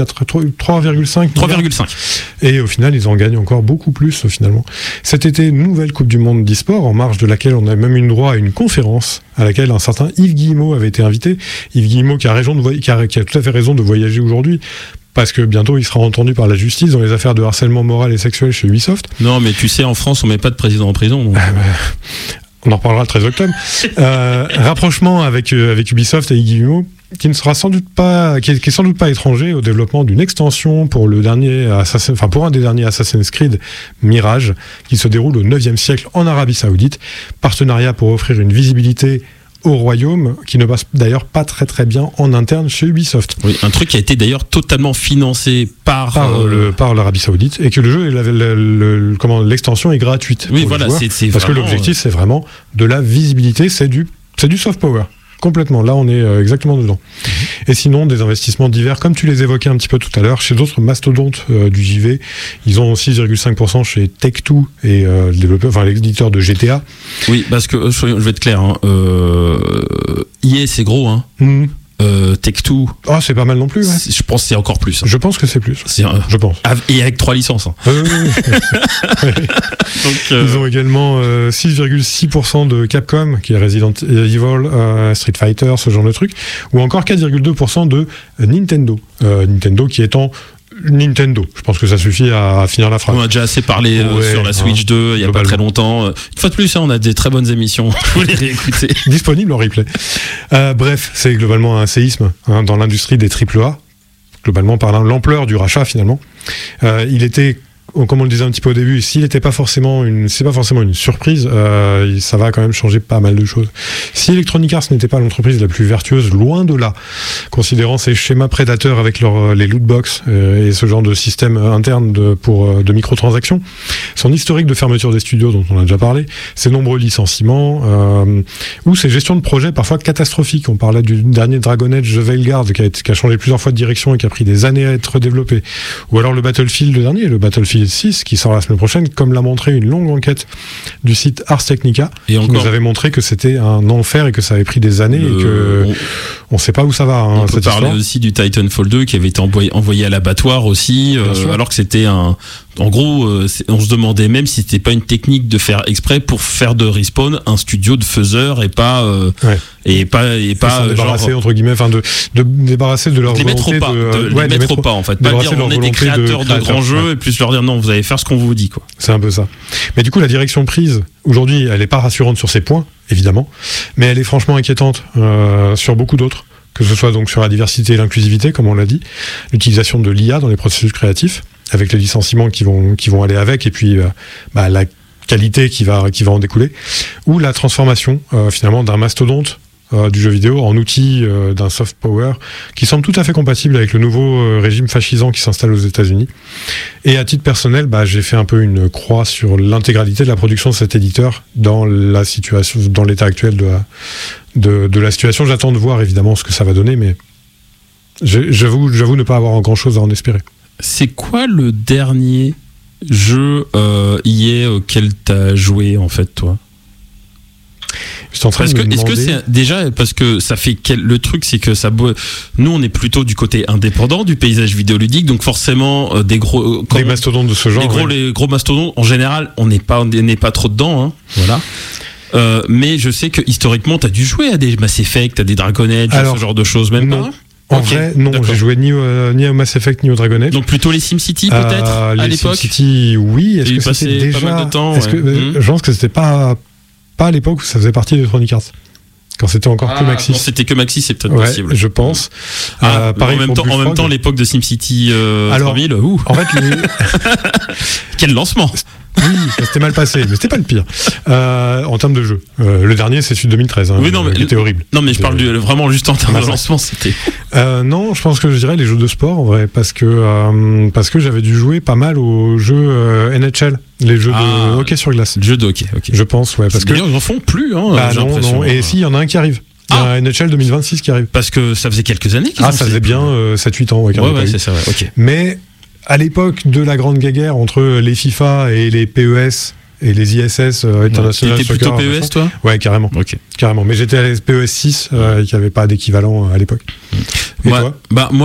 3,5. Et au final, ils en gagnent encore beaucoup plus, finalement. Cet été, nouvelle Coupe du Monde d'e-sport, en marge de laquelle on a même eu droit à une conférence à laquelle un certain Yves Guillemot avait été invité. Yves Guillemot qui a tout à fait raison de voyager aujourd'hui, parce que bientôt il sera entendu par la justice dans les affaires de harcèlement moral et sexuel chez Ubisoft. Non, mais tu sais, en France, on met pas de président en prison. Donc... on en reparlera le 13 octobre. Rapprochement avec Ubisoft et Yves Guillemot, qui est sans doute pas étranger au développement d'une extension pour un des derniers Assassin's Creed, Mirage, qui se déroule au 9e siècle en Arabie Saoudite. Partenariat pour offrir une visibilité au royaume, qui ne passe d'ailleurs pas très très bien en interne chez Ubisoft. Oui, un truc qui a été d'ailleurs totalement financé par l'Arabie Saoudite, et que le jeu, l'extension est gratuite. Oui, voilà, c'est parce que l'objectif c'est vraiment de la visibilité, c'est du soft power. Complètement, là on est exactement dedans. Et sinon, des investissements divers, comme tu les évoquais un petit peu tout à l'heure, chez d'autres mastodontes du JV. Ils ont 6,5% chez Tech2 et l'éditeur de GTA. Oui, parce que je vais être clair, EA c'est gros, hein. Tech2. Ah, c'est pas mal non plus. Ouais. Je pense que c'est encore plus. Je pense que c'est plus. Je pense. Et avec 3 licences. Hein. Donc, ils ont également 6,6% de Capcom, qui est Resident Evil, Street Fighter, ce genre de truc, ou encore 4,2% de Nintendo. Nintendo qui étant Nintendo. Je pense que ça suffit à finir la phrase. On a déjà assez parlé sur la Switch 2 il n'y a pas très longtemps. Une fois de plus, on a des très bonnes émissions. Vous les réécoutez. Disponible en replay. Bref, c'est globalement un séisme dans l'industrie des AAA. Globalement, par l'ampleur du rachat, finalement. Il était, comme on le disait un petit peu au début, s'il n'était pas forcément une surprise, ça va quand même changer pas mal de choses. Si Electronic Arts n'était pas l'entreprise la plus vertueuse, loin de là, considérant ses schémas prédateurs avec les lootbox et ce genre de système interne de microtransactions, son historique de fermeture des studios dont on a déjà parlé, ses nombreux licenciements, ou ses gestions de projets parfois catastrophiques. On parlait du dernier Dragon Age The Veilguard qui a changé plusieurs fois de direction et qui a pris des années à être développé. Ou alors le Battlefield le Battlefield 6 qui sort la semaine prochaine, comme l'a montré une longue enquête du site Ars Technica, qui nous avait montré que c'était un enfer et que ça avait pris des années et que on sait pas où ça va. On peut parler aussi du Titanfall 2 qui avait été envoyé à l'abattoir aussi, alors que c'était en gros, on se demandait même si c'était pas une technique de faire exprès pour faire de Respawn un studio de faiseurs et pas débarrasser entre guillemets, de débarrasser de leur volonté de les mettre au pas en fait, pas dire on est des créateurs de grands jeux et plus leur dire non, vous allez faire ce qu'on vous dit quoi. C'est un peu ça. Mais du coup, la direction prise aujourd'hui, elle est pas rassurante sur ces points évidemment, mais elle est franchement inquiétante sur beaucoup d'autres. Que ce soit donc sur la diversité et l'inclusivité, comme on l'a dit, l'utilisation de l'IA dans les processus créatifs, avec les licenciements qui vont aller avec, et puis la qualité qui va en découler, ou la transformation finalement d'un mastodonte du jeu vidéo en outil d'un soft power qui semble tout à fait compatible avec le nouveau régime fascisant qui s'installe aux États-Unis. Et à titre personnel, j'ai fait un peu une croix sur l'intégralité de la production de cet éditeur dans la situation, dans l'état actuel de la situation. J'attends de voir évidemment ce que ça va donner, mais j'avoue ne pas avoir grand chose à en espérer. C'est quoi le dernier jeu EA auquel t'as joué en fait, toi? Est-ce que c'est déjà parce que ça fait le truc, c'est que ça nous on est plutôt du côté indépendant du paysage vidéoludique, donc forcément des mastodontes de ce genre, les gros mastodontes en général on n'est pas trop dedans, hein, voilà. Mais je sais que historiquement t'as dû jouer à des Mass Effect, à des Dragon Age, ce genre de choses, même non. pas. En vrai, non, j'ai joué ni au Mass Effect ni au Dragon Age. Donc plutôt les SimCity peut-être à l'époque. SimCity, oui. Est-ce que c'était déjà pas mal de temps, je pense que c'était pas à l'époque où ça faisait partie d'Electronic Arts. Quand c'était encore que Maxis. Quand c'était que Maxis, c'est peut-être possible. Je pense. Pareil en même temps, l'époque de SimCity 3000. En fait, quel lancement! Oui, ça s'était mal passé, mais c'était pas le pire. En termes de jeu. Le dernier, c'est celui de 2013. Hein, c'était horrible. Non, mais je parle vraiment juste en termes de lancement, c'était. Non, je pense que je dirais les jeux de sport, en vrai, parce que j'avais dû jouer pas mal aux jeux NHL, les jeux de hockey sur glace. Jeux de hockey, ok. Je pense, ouais. Parce que. D'ailleurs, ils en font plus, hein. Non. Et si, il y en a un qui arrive. Il y a un NHL 2026 qui arrive. Parce que ça faisait quelques années qu'ils ça faisait bien 7-8 ans. Ouais, c'est ça, ok. Mais. À l'époque de la grande guéguerre entre les FIFA et les PES et les ISS International T'étais Soccer. T'étais plutôt PES, toi ? Ouais, carrément. Ok. Carrément. Mais j'étais à la PES 6, qui n'avait pas d'équivalent à l'époque. Et toi ?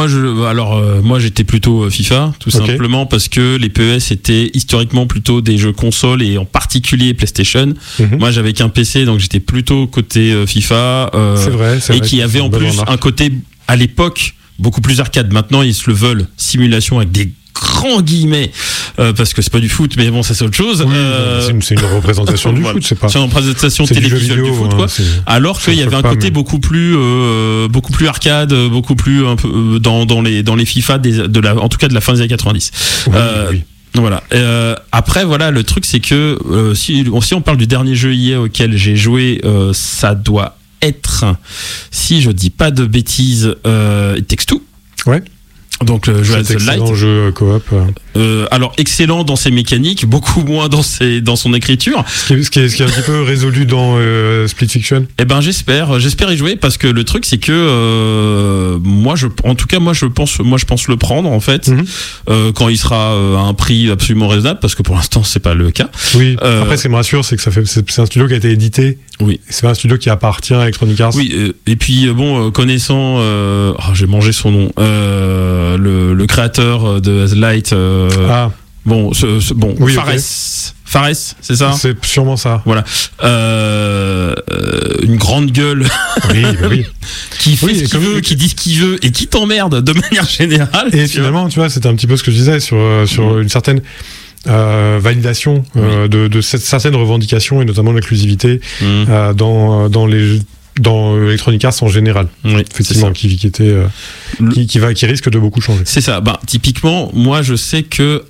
Moi, j'étais plutôt FIFA, tout simplement parce que les PES étaient historiquement plutôt des jeux consoles et en particulier PlayStation. Moi, j'avais qu'un PC, donc j'étais plutôt côté FIFA. C'est vrai. Et qui avait en plus un côté, à l'époque, beaucoup plus arcade. Maintenant, ils se le veulent. Simulation avec des grands guillemets, parce que c'est pas du foot, mais bon, ça c'est autre chose. Oui, c'est une représentation du foot, c'est pas. C'est une représentation télévisuelle du foot, quoi. Alors qu'il y avait un côté beaucoup plus arcade, beaucoup plus un peu dans les FIFA en tout cas de la fin des années 90. Oui. Voilà. Après, voilà, le truc c'est que si on parle du dernier jeu EA auquel j'ai joué, ça doit être, si je dis pas de bêtises, It Takes Two. Ouais. Donc le jeu As the Light. Jeu coop. Alors excellent dans ses mécaniques, beaucoup moins dans son écriture. Ce qui est un petit peu résolu dans Split Fiction. Eh ben j'espère y jouer, parce que le truc c'est que moi je pense le prendre en fait quand il sera à un prix absolument raisonnable, parce que pour l'instant c'est pas le cas. Oui. Après ce qui me rassure, c'est que c'est un studio qui a été édité. Oui. C'est pas un studio qui appartient à Electronic Arts. Oui. Et puis connaissant, j'ai mangé son nom. Le créateur de As Light. Oui, Fares. Okay. Fares, c'est ça ? C'est sûrement ça. Voilà. Une grande gueule. Oui. Qui fait ce qu'il veut, qui dit ce qu'il veut et qui t'emmerde de manière générale. Et finalement, tu vois, c'était un petit peu ce que je disais sur une certaine validation de certaines revendications, et notamment l'inclusivité dans Electronic Arts en général. Oui, effectivement, qui risque de beaucoup changer. C'est ça. Typiquement, moi, je sais que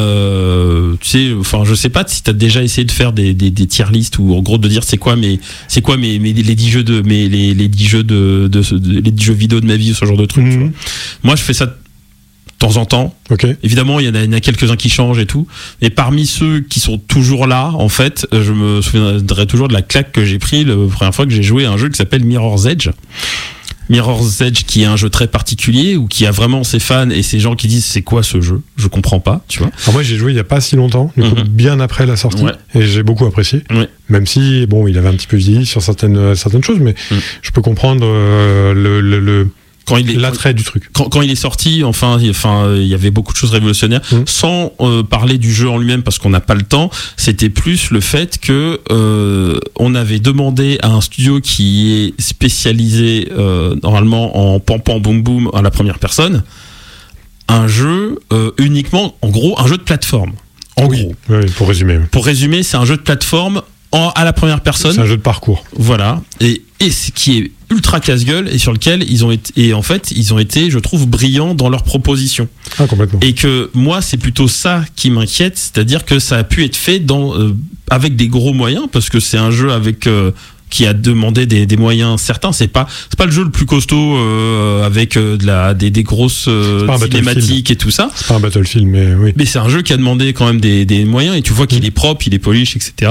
je sais pas si t'as déjà essayé de faire des tier lists, ou en gros de dire c'est quoi les 10 jeux les 10 jeux vidéo de ma vie, ce genre de truc. Tu vois. Moi, je fais ça de temps en temps. Okay. Évidemment, il y en a quelques-uns qui changent et tout. Mais parmi ceux qui sont toujours là, en fait, je me souviendrai toujours de la claque que j'ai pris la première fois que j'ai joué à un jeu qui s'appelle Mirror's Edge. Mirror's Edge, qui est un jeu très particulier, ou qui a vraiment ses fans et ces gens qui disent c'est quoi ce jeu, je comprends pas, tu vois. Alors moi j'ai joué il y a pas si longtemps, du coup, bien après la sortie, et j'ai beaucoup apprécié. Même si il avait un petit peu vieilli sur certaines choses, mais je peux comprendre l'attrait du truc. Quand il est sorti, il y avait beaucoup de choses révolutionnaires. Sans parler du jeu en lui-même, parce qu'on n'a pas le temps. C'était plus le fait que on avait demandé à un studio qui est spécialisé normalement en pam-pam boum-boum à la première personne, un jeu uniquement, en gros, un jeu de plateforme. Oui, pour résumer. Pour résumer, c'est un jeu de plateforme à la première personne. C'est un jeu de parcours. Voilà. Et ce qui est ultra casse-gueule, et sur lequel ils ont été, je trouve, brillants dans leurs propositions. Ah, complètement. Et que moi, c'est plutôt ça qui m'inquiète, c'est-à-dire que ça a pu être fait avec des gros moyens, parce que c'est un jeu qui a demandé des moyens certains. C'est pas le jeu le plus costaud avec des grosses cinématiques et tout ça. C'est pas un Battlefield, mais oui. Mais c'est un jeu qui a demandé quand même des moyens, et tu vois qu'il est propre, il est polish, etc.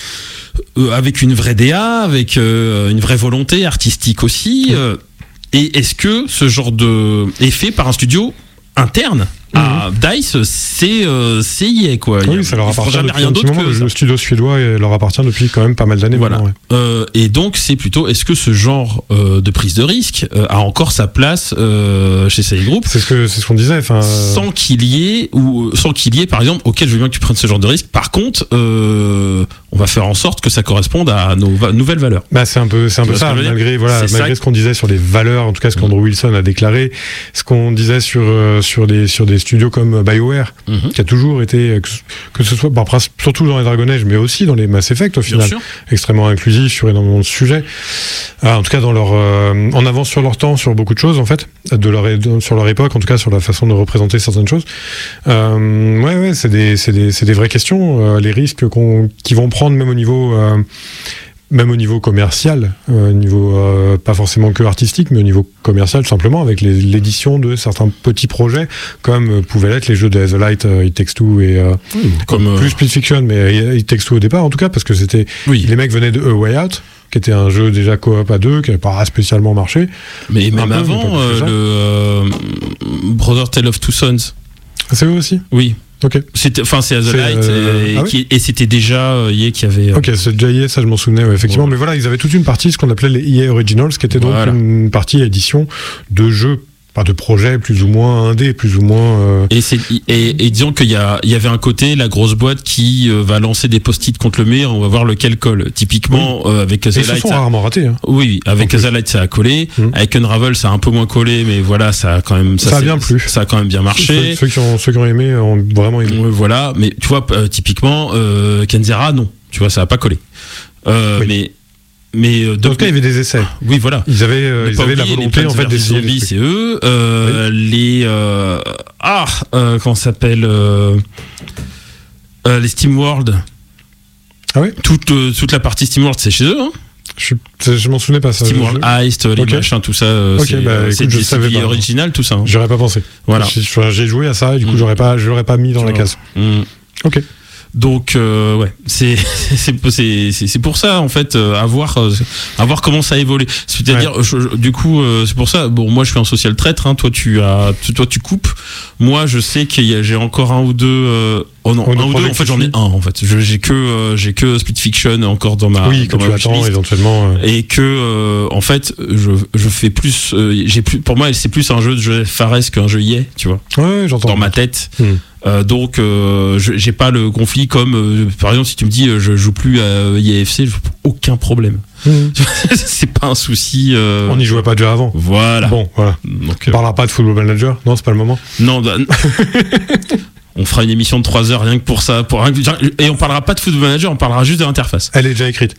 Avec une vraie DA, avec une vraie volonté artistique aussi. Et est-ce que ce genre de est fait par un studio interne à DICE, c'est EA, quoi. Oui, ça leur appartient depuis rien d'autre que le studio suédois leur appartient depuis quand même pas mal d'années. Voilà. Maintenant, ouais. Et donc c'est plutôt, est-ce que ce genre de prise de risque a encore sa place chez CI Group? C'est ce qu'on disait. Sans qu'il y ait, par exemple, ok, je veux bien que tu prennes ce genre de risque. Par contre, on va faire en sorte que ça corresponde à nos nouvelles valeurs. Bah c'est un peu ça, malgré ce qu'on disait sur les valeurs, en tout cas ce qu'Andrew Wilson a déclaré, ce qu'on disait sur des studios comme BioWare, qui a toujours été, que ce soit surtout dans les Dragon Age, mais aussi dans les Mass Effect au final, extrêmement inclusif sur énormément de sujets. En tout cas dans leur en avance sur leur temps sur beaucoup de choses en fait, sur leur époque, en tout cas sur la façon de représenter certaines choses. C'est des vraies questions, les risques qu'ils vont prendre même au niveau commercial, pas forcément que artistique, mais au niveau commercial simplement, avec l'édition de certains petits projets, comme pouvaient l'être les jeux de The Light, It Takes Two et plus Split Fiction, mais It Takes Two au départ en tout cas, parce que les mecs venaient de A Way Out, qui était un jeu déjà coop à deux, qui n'avait pas spécialement marché. Mais même avant, le Brother Tale of Two Sons. C'est eux aussi ? Oui. Ok. C'est The Light, et c'était déjà EA qui avait. Ok, c'est déjà EA, ça je m'en souvenais, effectivement. Ouais. Mais voilà, ils avaient toute une partie, ce qu'on appelait les EA Originals, qui était donc une partie édition de jeux, pas de projets plus ou moins indés, plus ou moins. Et disons qu'il y avait un côté, la grosse boîte qui va lancer des post-it contre le mur, on va voir lequel colle. Typiquement, avec The Light. Ils se sont rarement ratés. Hein. Oui, avec The Light ça a collé. Avec Unravel ça a un peu moins collé, mais voilà, ça a quand même. Ça a bien plu. Ça a quand même bien marché. Ceux qui ont aimé ont vraiment aimé. Voilà, mais tu vois, typiquement, Kenzera, non. Tu vois, ça a pas collé. Mais en tout cas, il y avait des essais. Oui, voilà. Ils avaient la volonté en fait d'essayer. Zombies, c'est eux. Comment ça s'appelle les SteamWorld. Ah oui. Toute la partie SteamWorld, c'est chez eux. Hein. Je m'en souvenais pas ça. SteamWorld Heist, les machins, tout ça. C'est des original, tout ça. Hein. J'aurais pas pensé. Voilà. J'ai joué à ça et du coup, j'aurais pas mis dans la case. Ok. Donc c'est pour ça en fait à voir comment ça évolue. C'est-à-dire du coup c'est pour ça. Bon, moi je suis un social traître. Hein, toi tu coupes. Moi je sais que j'ai encore un ou deux. Un ou deux. En fait j'en ai un. En fait j'ai que Split Fiction encore dans ma. Oui, que tu attends éventuellement. Et que en fait je fais plus. Pour moi c'est plus un jeu de Joseph Fares qu'un jeu EA, tu vois. Ouais, j'entends. Dans ma tête. Donc j'ai pas le conflit comme par exemple si tu me dis je joue plus à IAFC, je aucun problème. C'est pas un souci. On n'y jouait pas déjà avant. Voilà. Bon, voilà. Donc, on parlera pas de Football Manager. Non, c'est pas le moment. Non. On fera une émission de 3 heures rien que pour ça, et on parlera pas de Football Manager, on parlera juste de l'interface. Elle est déjà écrite.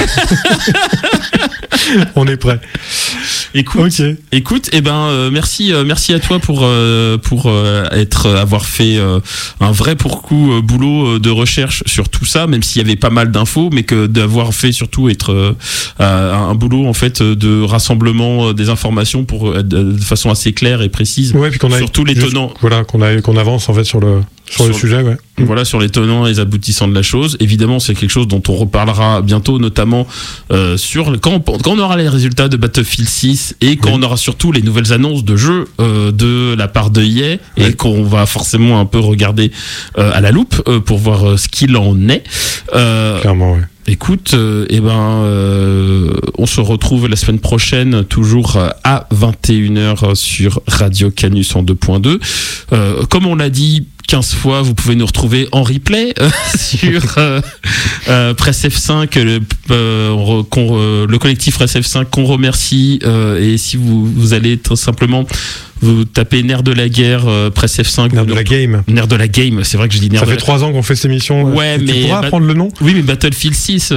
On est prêt. Écoute, merci à toi pour avoir fait un vrai boulot de recherche sur tout ça, même s'il y avait pas mal d'infos, mais que d'avoir fait surtout un boulot en fait de rassemblement des informations de façon assez claire et précise. Ouais, puis sur tous les tenants. Voilà, qu'on avance en fait sur le sujet, ouais. Voilà, sur les tenants et les aboutissants de la chose. Évidemment, c'est quelque chose dont on reparlera bientôt, notamment quand on aura les résultats de Battlefield 6 et quand on aura surtout les nouvelles annonces de jeux de la part de EA et qu'on va forcément un peu regarder à la loupe pour voir ce qu'il en est. Clairement, ouais. Écoute, on se retrouve la semaine prochaine, toujours à 21h sur Radio Canus en 2.2. Comme on l'a dit 15 fois, vous pouvez nous retrouver en replay sur Presse F5, le collectif Presse F5 qu'on remercie. Et si vous allez tout simplement vous tapez Nerf de la guerre, Presse F5. Nerf de la game. Nerf de la game, c'est vrai que je dis Nerf de la game. Ça fait 3 ans qu'on fait cette émission. Ouais, tu pourras prendre le nom ? Oui, mais Battlefield 6.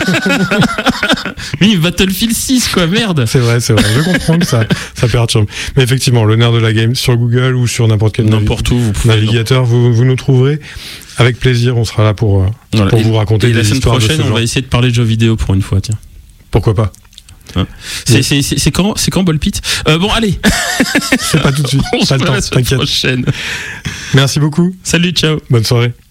Oui, Battlefield 6, quoi, merde. C'est vrai, je comprends que ça perturbe. Mais effectivement, le Nerf de la game sur Google ou sur n'importe quel navigateur, vous nous trouverez. Avec plaisir, on sera là pour vous raconter des histoires de ce genre. La semaine prochaine, on va essayer de parler de jeux vidéo pour une fois, tiens. Pourquoi pas? C'est quand Ball Pit? Bon, allez. C'est pas tout de suite. On se voit la semaine prochaine. Merci beaucoup. Salut, ciao. Bonne soirée.